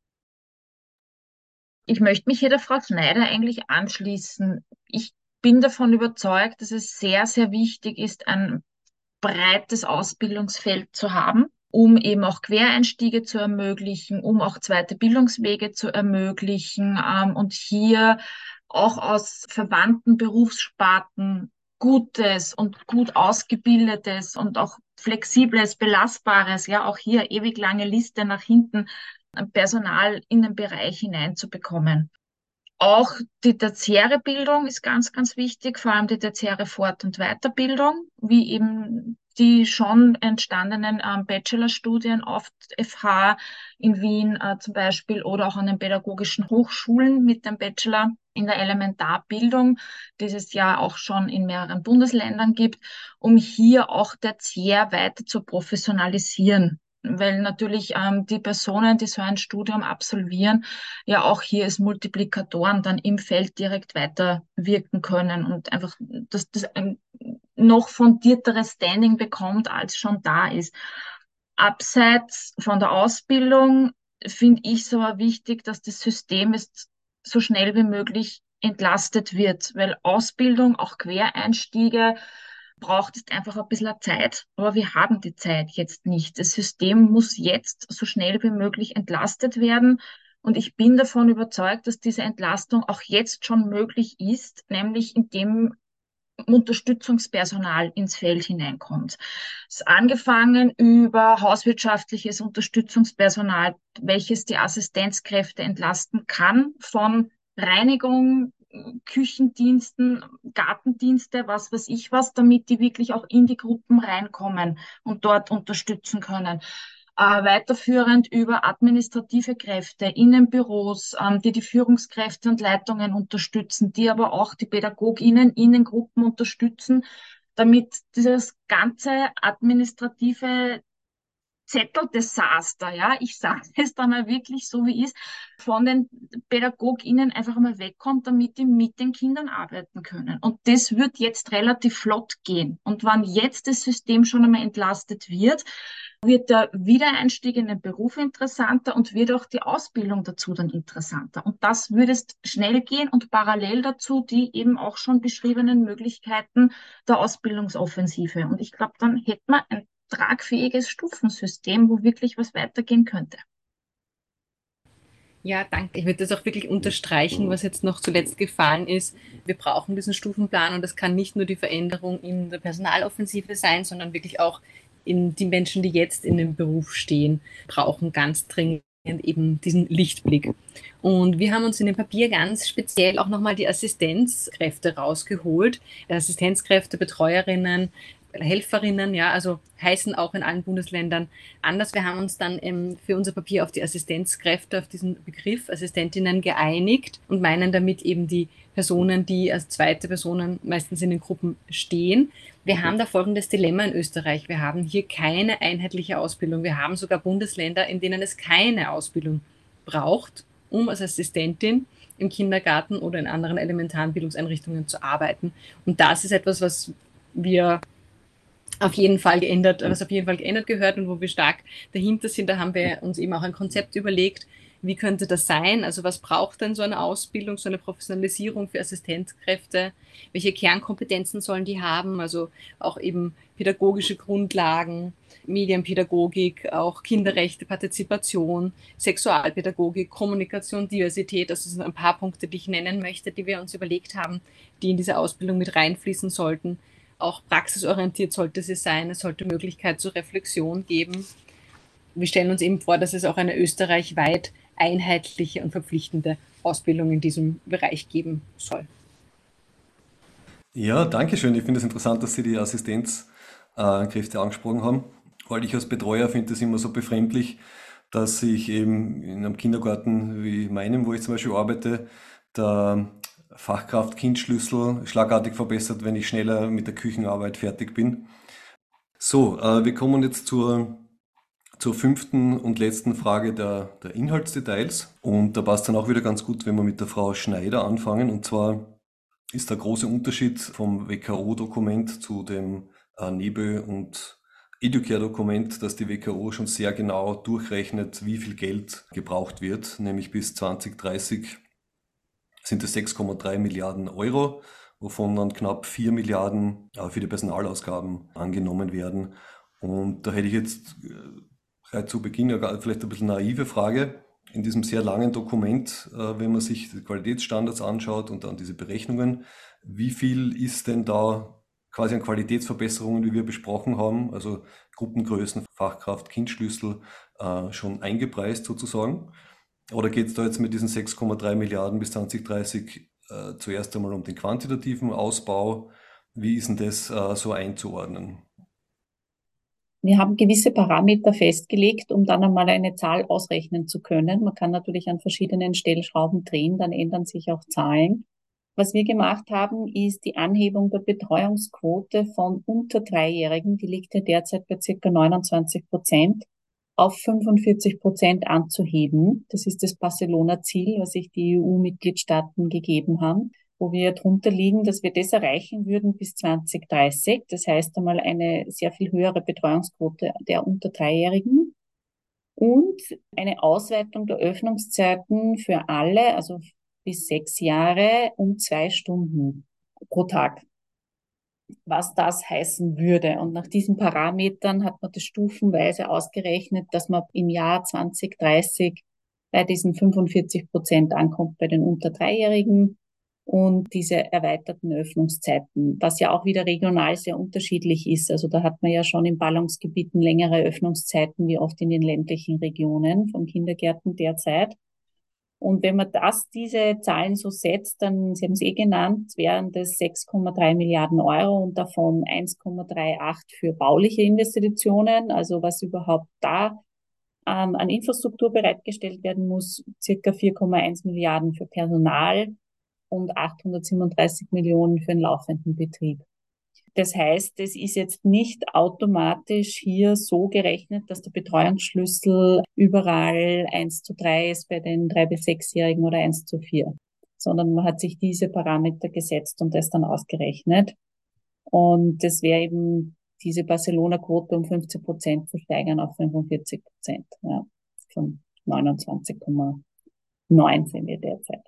Ich möchte mich hier der Frau Schneider eigentlich anschließen. Ich bin davon überzeugt, dass es sehr, sehr wichtig ist, ein breites Ausbildungsfeld zu haben, um eben auch Quereinstiege zu ermöglichen, um auch zweite Bildungswege zu ermöglichen, ähm, und hier auch aus verwandten Berufssparten gutes und gut ausgebildetes und auch flexibles, belastbares, ja, auch hier ewig lange Liste nach hinten, äh, Personal in den Bereich hineinzubekommen. Auch die tertiäre Bildung ist ganz, ganz wichtig, vor allem die tertiäre Fort- und Weiterbildung, wie eben die schon entstandenen ähm, Bachelorstudien auf F H in Wien äh, zum Beispiel oder auch an den pädagogischen Hochschulen mit dem Bachelor in der Elementarbildung, die es ja auch schon in mehreren Bundesländern gibt, um hier auch tertiär weiter zu professionalisieren. Weil natürlich ähm, die Personen, die so ein Studium absolvieren, ja auch hier als Multiplikatoren dann im Feld direkt weiter wirken können und einfach, dass das ein noch fundierteres Standing bekommt, als schon da ist. Abseits von der Ausbildung finde ich es aber wichtig, dass das System jetzt so schnell wie möglich entlastet wird, weil Ausbildung, auch Quereinstiege, braucht es einfach ein bisschen Zeit, aber wir haben die Zeit jetzt nicht. Das System muss jetzt so schnell wie möglich entlastet werden. Und ich bin davon überzeugt, dass diese Entlastung auch jetzt schon möglich ist, nämlich indem Unterstützungspersonal ins Feld hineinkommt. Es ist angefangen über hauswirtschaftliches Unterstützungspersonal, welches die Assistenzkräfte entlasten kann von Reinigung, Küchendiensten, Gartendienste, was weiß ich was, damit die wirklich auch in die Gruppen reinkommen und dort unterstützen können. Äh, weiterführend über administrative Kräfte in den Büros, ähm, die die Führungskräfte und Leitungen unterstützen, die aber auch die PädagogInnen in den Gruppen unterstützen, damit dieses ganze administrative Zetteldesaster, ja, ich sage es dann mal wirklich so wie ist, von den PädagogInnen einfach mal wegkommt, damit die mit den Kindern arbeiten können. Und das wird jetzt relativ flott gehen. Und wenn jetzt das System schon einmal entlastet wird, wird der Wiedereinstieg in den Beruf interessanter und wird auch die Ausbildung dazu dann interessanter. Und das würde es schnell gehen und parallel dazu die eben auch schon beschriebenen Möglichkeiten der Ausbildungsoffensive. Und ich glaube, dann hätte man ein tragfähiges Stufensystem, wo wirklich was weitergehen könnte. Ja, danke. Ich würde das auch wirklich unterstreichen, was jetzt noch zuletzt gefallen ist. Wir brauchen diesen Stufenplan und das kann nicht nur die Veränderung in der Personaloffensive sein, sondern wirklich auch in die Menschen, die jetzt in dem Beruf stehen, brauchen ganz dringend eben diesen Lichtblick. Und wir haben uns in dem Papier ganz speziell auch nochmal die Assistenzkräfte rausgeholt. Assistenzkräfte, Betreuerinnen, Helferinnen, ja, also heißen auch in allen Bundesländern anders. Wir haben uns dann ähm, für unser Papier auf die Assistenzkräfte, auf diesen Begriff Assistentinnen geeinigt und meinen damit eben die Personen, die als zweite Personen meistens in den Gruppen stehen. Wir haben da folgendes Dilemma in Österreich. Wir haben hier keine einheitliche Ausbildung. Wir haben sogar Bundesländer, in denen es keine Ausbildung braucht, um als Assistentin im Kindergarten oder in anderen elementaren Bildungseinrichtungen zu arbeiten. Und das ist etwas, was wir auf jeden Fall geändert, was auf jeden Fall geändert gehört und wo wir stark dahinter sind. Da haben wir uns eben auch ein Konzept überlegt, wie könnte das sein? Also was braucht denn so eine Ausbildung, so eine Professionalisierung für Assistenzkräfte? Welche Kernkompetenzen sollen die haben? Also auch eben pädagogische Grundlagen, Medienpädagogik, auch Kinderrechte, Partizipation, Sexualpädagogik, Kommunikation, Diversität. Das sind ein paar Punkte, die ich nennen möchte, die wir uns überlegt haben, die in diese Ausbildung mit reinfließen sollten. Auch praxisorientiert sollte sie sein. Es sollte Möglichkeit zur Reflexion geben. Wir stellen uns eben vor, dass es auch eine österreichweit einheitliche und verpflichtende Ausbildung in diesem Bereich geben soll. Ja, danke schön. Ich finde es interessant, dass Sie die Assistenzkräfte angesprochen haben, weil ich als Betreuer finde es immer so befremdlich, dass ich eben in einem Kindergarten wie meinem, wo ich zum Beispiel arbeite, der Fachkraft-Kind-Schlüssel schlagartig verbessert, wenn ich schneller mit der Küchenarbeit fertig bin. So, äh, wir kommen jetzt zur, zur fünften und letzten Frage der, der Inhaltsdetails. Und da passt dann auch wieder ganz gut, wenn wir mit der Frau Schneider anfangen. Und zwar ist der große Unterschied vom W K O-Dokument zu dem äh, NEBÖ- und Educare-Dokument, dass die W K O schon sehr genau durchrechnet, wie viel Geld gebraucht wird, nämlich bis zwanzig dreißig sind es sechs Komma drei Milliarden Euro, wovon dann knapp vier Milliarden für die Personalausgaben angenommen werden. Und da hätte ich jetzt gleich zu Beginn vielleicht ein bisschen naive Frage. In diesem sehr langen Dokument, wenn man sich die Qualitätsstandards anschaut und dann diese Berechnungen, wie viel ist denn da quasi an Qualitätsverbesserungen, wie wir besprochen haben, also Gruppengrößen, Fachkraft, Kindschlüssel, schon eingepreist sozusagen? Oder geht es da jetzt mit diesen sechs Komma drei Milliarden bis zwanzig dreißig äh, zuerst einmal um den quantitativen Ausbau? Wie ist denn das äh, so einzuordnen? Wir haben gewisse Parameter festgelegt, um dann einmal eine Zahl ausrechnen zu können. Man kann natürlich an verschiedenen Stellschrauben drehen, dann ändern sich auch Zahlen. Was wir gemacht haben, ist die Anhebung der Betreuungsquote von unter Dreijährigen, die liegt ja derzeit bei circa neunundzwanzig Prozent, auf fünfundvierzig Prozent anzuheben. Das ist das Barcelona-Ziel, was sich die E U-Mitgliedstaaten gegeben haben, wo wir drunter liegen, dass wir das erreichen würden bis zwanzig dreißig. Das heißt einmal eine sehr viel höhere Betreuungsquote der unter Dreijährigen und eine Ausweitung der Öffnungszeiten für alle, also bis sechs Jahre, um zwei Stunden pro Tag. Was das heißen würde. Und nach diesen Parametern hat man das stufenweise ausgerechnet, dass man im Jahr zwanzig dreißig bei diesen fünfundvierzig Prozent ankommt bei den unter Dreijährigen und diese erweiterten Öffnungszeiten, was ja auch wieder regional sehr unterschiedlich ist. Also da hat man ja schon in Ballungsgebieten längere Öffnungszeiten wie oft in den ländlichen Regionen von Kindergärten derzeit. Und wenn man das, diese Zahlen so setzt, dann, Sie haben es eh genannt, wären das sechs Komma drei Milliarden Euro und davon eins Komma achtunddreißig für bauliche Investitionen, also was überhaupt da ähm, an Infrastruktur bereitgestellt werden muss, circa vier Komma eins Milliarden für Personal und achthundertsiebenunddreißig Millionen für den laufenden Betrieb. Das heißt, es ist jetzt nicht automatisch hier so gerechnet, dass der Betreuungsschlüssel überall eins zu drei ist bei den drei- bis sechsjährigen oder eins zu vier, sondern man hat sich diese Parameter gesetzt und das dann ausgerechnet. Und das wäre eben diese Barcelona-Quote um fünfzehn Prozent zu steigern auf fünfundvierzig Prozent, ja, von neunundzwanzig Komma neun sind wir derzeit.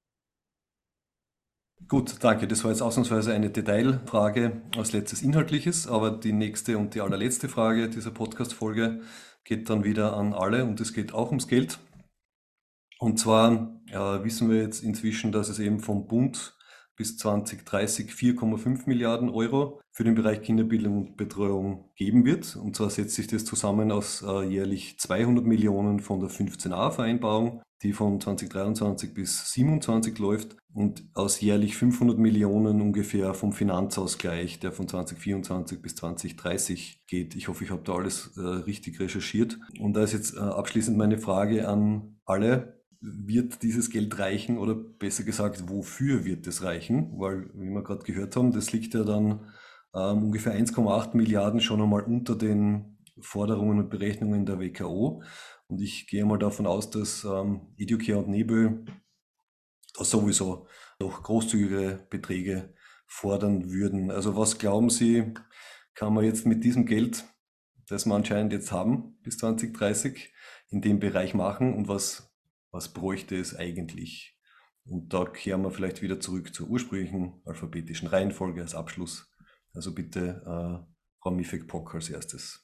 Gut, danke. Das war jetzt ausnahmsweise eine Detailfrage als letztes Inhaltliches, aber die nächste und die allerletzte Frage dieser Podcast-Folge geht dann wieder an alle und es geht auch ums Geld. Und zwar äh, wissen wir jetzt inzwischen, dass es eben vom Bund bis zwanzig dreißig vier Komma fünf Milliarden Euro für den Bereich Kinderbildung und Betreuung geben wird. Und zwar setzt sich das zusammen aus äh, jährlich zweihundert Millionen von der fünfzehn a Vereinbarung, die von zwanzig dreiundzwanzig bis siebenundzwanzig läuft, und aus jährlich fünfhundert Millionen ungefähr vom Finanzausgleich, der von zwanzig vierundzwanzig bis zwanzig dreißig geht. Ich hoffe, ich habe da alles äh, richtig recherchiert. Und da ist jetzt äh, abschließend meine Frage an alle. Wird dieses Geld reichen oder besser gesagt, wofür wird es reichen? Weil, wie wir gerade gehört haben, das liegt ja dann ähm, ungefähr eins Komma acht Milliarden schon einmal unter den Forderungen und Berechnungen der W K O. Und ich gehe mal davon aus, dass ähm, Educare und Nebel da sowieso noch großzügigere Beträge fordern würden. Also was glauben Sie, kann man jetzt mit diesem Geld, das wir anscheinend jetzt haben, bis zwanzig dreißig, in dem Bereich machen und was, was bräuchte es eigentlich? Und da kehren wir vielleicht wieder zurück zur ursprünglichen alphabetischen Reihenfolge als Abschluss. Also bitte äh, Frau Mifek-Pock als erstes.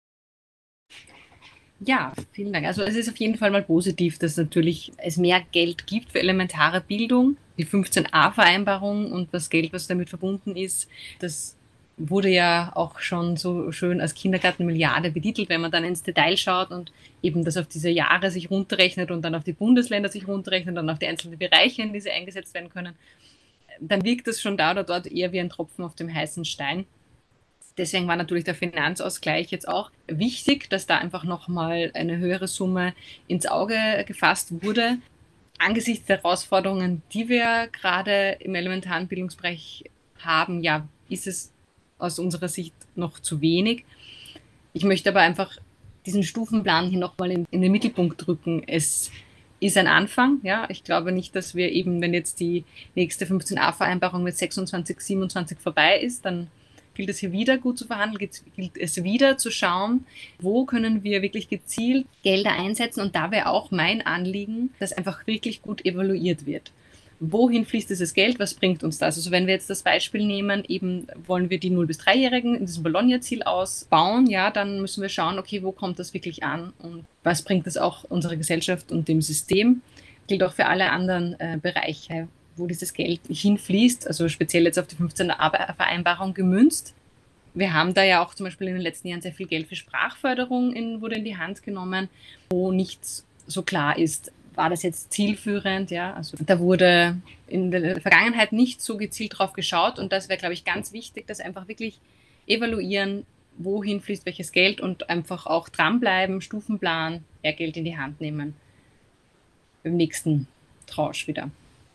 Ja, vielen Dank. Also es ist auf jeden Fall mal positiv, dass natürlich es mehr Geld gibt für elementare Bildung. Die fünfzehn a Vereinbarung und das Geld, was damit verbunden ist, das wurde ja auch schon so schön als Kindergartenmilliarde betitelt, wenn man dann ins Detail schaut und eben das auf diese Jahre sich runterrechnet und dann auf die Bundesländer sich runterrechnet und dann auf die einzelnen Bereiche, in die sie eingesetzt werden können, dann wirkt das schon da oder dort eher wie ein Tropfen auf dem heißen Stein. Deswegen war natürlich der Finanzausgleich jetzt auch wichtig, dass da einfach nochmal eine höhere Summe ins Auge gefasst wurde. Angesichts der Herausforderungen, die wir gerade im elementaren Bildungsbereich haben, ja, ist es aus unserer Sicht noch zu wenig. Ich möchte aber einfach diesen Stufenplan hier nochmal in, in den Mittelpunkt rücken. Es ist ein Anfang, ja. Ich glaube nicht, dass wir eben, wenn jetzt die nächste fünfzehn a Vereinbarung mit sechsundzwanzig, siebenundzwanzig vorbei ist, dann gilt es hier wieder gut zu verhandeln, gilt es wieder zu schauen, wo können wir wirklich gezielt Gelder einsetzen. Und da wäre auch mein Anliegen, dass einfach wirklich gut evaluiert wird. Wohin fließt dieses Geld? Was bringt uns das? Also wenn wir jetzt das Beispiel nehmen, eben wollen wir die null bis drei-Jährigen in diesem Bologna-Ziel ausbauen, ja, dann müssen wir schauen, okay, wo kommt das wirklich an und was bringt das auch unserer Gesellschaft und dem System? Gilt auch für alle anderen äh, Bereiche, wo dieses Geld hinfließt, also speziell jetzt auf die fünfzehn a Vereinbarung gemünzt. Wir haben da ja auch zum Beispiel in den letzten Jahren sehr viel Geld für Sprachförderung in, wurde in die Hand genommen, wo nichts so klar ist. War das jetzt zielführend? Ja, also da wurde in der Vergangenheit nicht so gezielt drauf geschaut und das wäre, glaube ich, ganz wichtig, dass einfach wirklich evaluieren, wohin fließt welches Geld und einfach auch dranbleiben, Stufenplan, mehr Geld in die Hand nehmen. Beim nächsten Tranche wieder.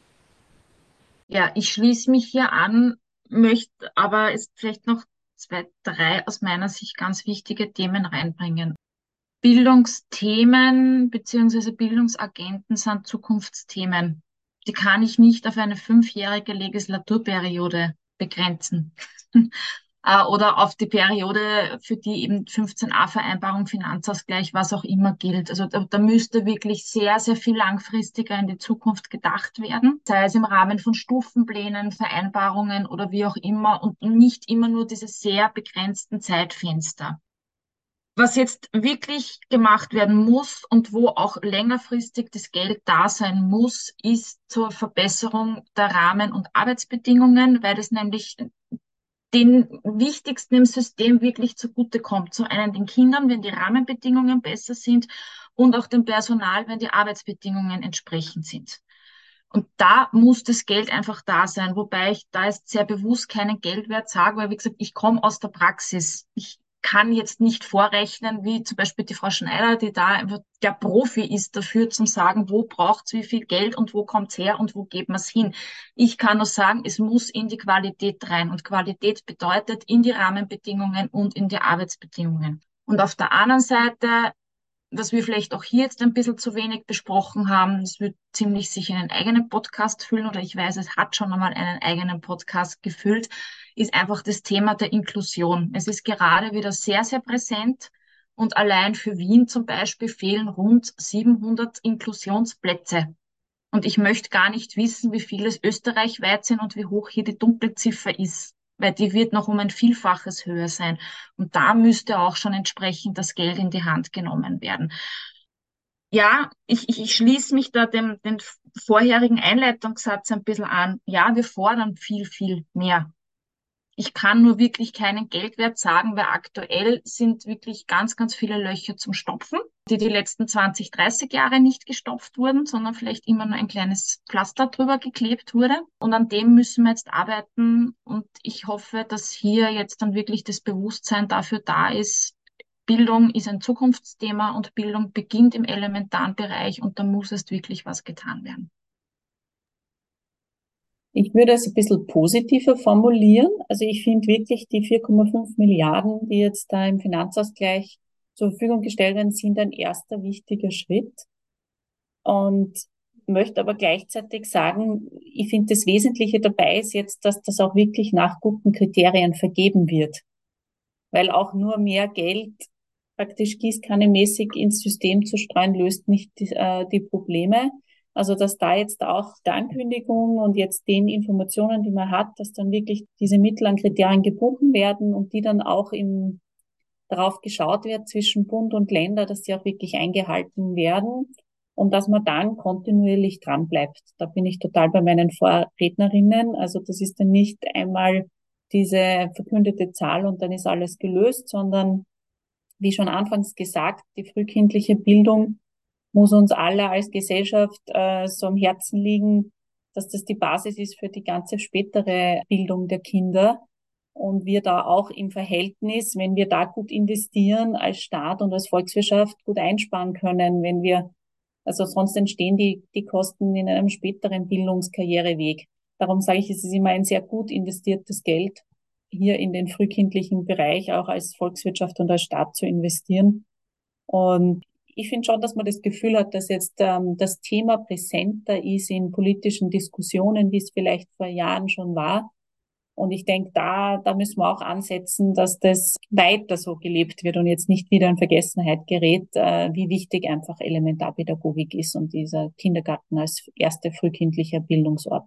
Ja, ich schließe mich hier an, möchte aber jetzt vielleicht noch zwei, drei aus meiner Sicht ganz wichtige Themen reinbringen. Bildungsthemen beziehungsweise Bildungsagenten sind Zukunftsthemen. Die kann ich nicht auf eine fünfjährige Legislaturperiode begrenzen. Oder auf die Periode, für die eben fünfzehn a Vereinbarung, Finanzausgleich, was auch immer gilt. Also da, da müsste wirklich sehr, sehr viel langfristiger in die Zukunft gedacht werden, sei es im Rahmen von Stufenplänen, Vereinbarungen oder wie auch immer und nicht immer nur diese sehr begrenzten Zeitfenster. Was jetzt wirklich gemacht werden muss und wo auch längerfristig das Geld da sein muss, ist zur Verbesserung der Rahmen- und Arbeitsbedingungen, weil das nämlich den Wichtigsten im System wirklich zugutekommt. Zum einen den Kindern, wenn die Rahmenbedingungen besser sind und auch dem Personal, wenn die Arbeitsbedingungen entsprechend sind. Und da muss das Geld einfach da sein, wobei ich da jetzt sehr bewusst keinen Geldwert sage, weil wie gesagt, ich komme aus der Praxis. Ich kann jetzt nicht vorrechnen, wie zum Beispiel die Frau Schneider, die da einfach der Profi ist dafür, zum sagen, wo braucht's wie viel Geld und wo kommt's her und wo geht man's hin. Ich kann nur sagen, es muss in die Qualität rein und Qualität bedeutet in die Rahmenbedingungen und in die Arbeitsbedingungen. Und auf der anderen Seite, was wir vielleicht auch hier jetzt ein bisschen zu wenig besprochen haben, es wird ziemlich sicher einen eigenen Podcast füllen oder ich weiß, es hat schon einmal einen eigenen Podcast gefüllt, ist einfach das Thema der Inklusion. Es ist gerade wieder sehr, sehr präsent und allein für Wien zum Beispiel fehlen rund siebenhundert Inklusionsplätze. Und ich möchte gar nicht wissen, wie viel es österreichweit sind und wie hoch hier die Dunkelziffer ist, weil die wird noch um ein Vielfaches höher sein. Und da müsste auch schon entsprechend das Geld in die Hand genommen werden. Ja, ich, ich, ich schließe mich da dem, dem vorherigen Einleitungssatz ein bisschen an. Ja, wir fordern viel, viel mehr. Ich kann nur wirklich keinen Geldwert sagen, weil aktuell sind wirklich ganz, ganz viele Löcher zum Stopfen, die die letzten zwanzig, dreißig Jahre nicht gestopft wurden, sondern vielleicht immer nur ein kleines Pflaster drüber geklebt wurde. Und an dem müssen wir jetzt arbeiten. Und ich hoffe, dass hier jetzt dann wirklich das Bewusstsein dafür da ist, Bildung ist ein Zukunftsthema und Bildung beginnt im elementaren Bereich und da muss erst wirklich was getan werden. Ich würde es ein bisschen positiver formulieren. Also ich finde wirklich, die vier Komma fünf Milliarden, die jetzt da im Finanzausgleich zur Verfügung gestellt werden, sind ein erster wichtiger Schritt. Und möchte aber gleichzeitig sagen, ich finde, das Wesentliche dabei ist jetzt, dass das auch wirklich nach guten Kriterien vergeben wird. Weil auch nur mehr Geld praktisch gießkannenmäßig ins System zu streuen, löst nicht die, äh, die Probleme. Also, dass da jetzt auch der Ankündigung und jetzt den Informationen, die man hat, dass dann wirklich diese Mittel an Kriterien gebunden werden und die dann auch im, darauf geschaut wird zwischen Bund und Länder, dass die auch wirklich eingehalten werden und dass man dann kontinuierlich dran bleibt. Da bin ich total bei meinen Vorrednerinnen. Also, das ist dann nicht einmal diese verkündete Zahl und dann ist alles gelöst, sondern wie schon anfangs gesagt, die frühkindliche Bildung muss uns alle als Gesellschaft äh, so am Herzen liegen, dass das die Basis ist für die ganze spätere Bildung der Kinder. Und wir da auch im Verhältnis, wenn wir da gut investieren als Staat und als Volkswirtschaft gut einsparen können, wenn wir, also sonst entstehen die, die Kosten in einem späteren Bildungskarriereweg. Darum sage ich, es ist immer ein sehr gut investiertes Geld, hier in den frühkindlichen Bereich auch als Volkswirtschaft und als Staat zu investieren. Und ich finde schon, dass man das Gefühl hat, dass jetzt ähm, das Thema präsenter ist in politischen Diskussionen, wie es vielleicht vor Jahren schon war. Und ich denke, da, da müssen wir auch ansetzen, dass das weiter so gelebt wird und jetzt nicht wieder in Vergessenheit gerät, äh, wie wichtig einfach Elementarpädagogik ist und dieser Kindergarten als erster frühkindlicher Bildungsort.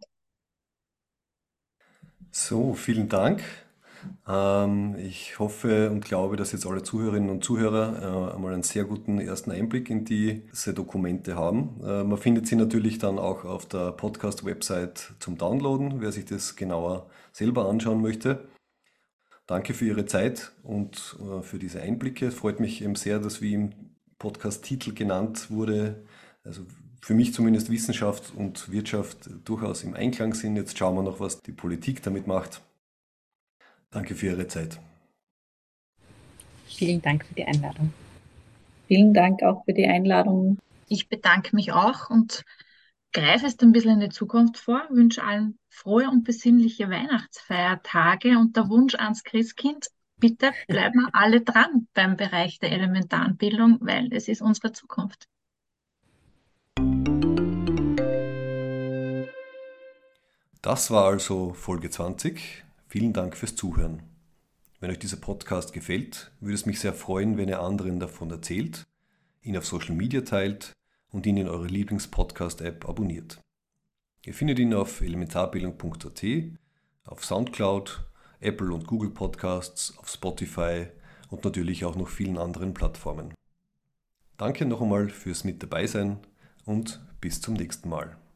So, vielen Dank. Ähm, ich hoffe und glaube, dass jetzt alle Zuhörerinnen und Zuhörer äh, einmal einen sehr guten ersten Einblick in diese Dokumente haben. Äh, man findet sie natürlich dann auch auf der Podcast-Website zum Downloaden, wer sich das genauer selber anschauen möchte. Danke für Ihre Zeit und äh, für diese Einblicke. Es freut mich eben sehr, dass wie im Podcast-Titel genannt wurde, also für mich zumindest Wissenschaft und Wirtschaft durchaus im Einklang sind. Jetzt schauen wir noch, was die Politik damit macht. Danke für Ihre Zeit. Vielen Dank für die Einladung. Vielen Dank auch für die Einladung. Ich bedanke mich auch und greife jetzt ein bisschen in die Zukunft vor, wünsche allen frohe und besinnliche Weihnachtsfeiertage und der Wunsch ans Christkind, bitte bleiben wir alle dran beim Bereich der elementaren Bildung, weil es ist unsere Zukunft. Das war also Folge zwanzig. Vielen Dank fürs Zuhören. Wenn euch dieser Podcast gefällt, würde es mich sehr freuen, wenn ihr anderen davon erzählt, ihn auf Social Media teilt und ihn in eurer Lieblings-Podcast-App abonniert. Ihr findet ihn auf elementarbildung punkt a t, auf Soundcloud, Apple und Google Podcasts, auf Spotify und natürlich auch noch vielen anderen Plattformen. Danke noch einmal fürs Mit dabei sein und bis zum nächsten Mal.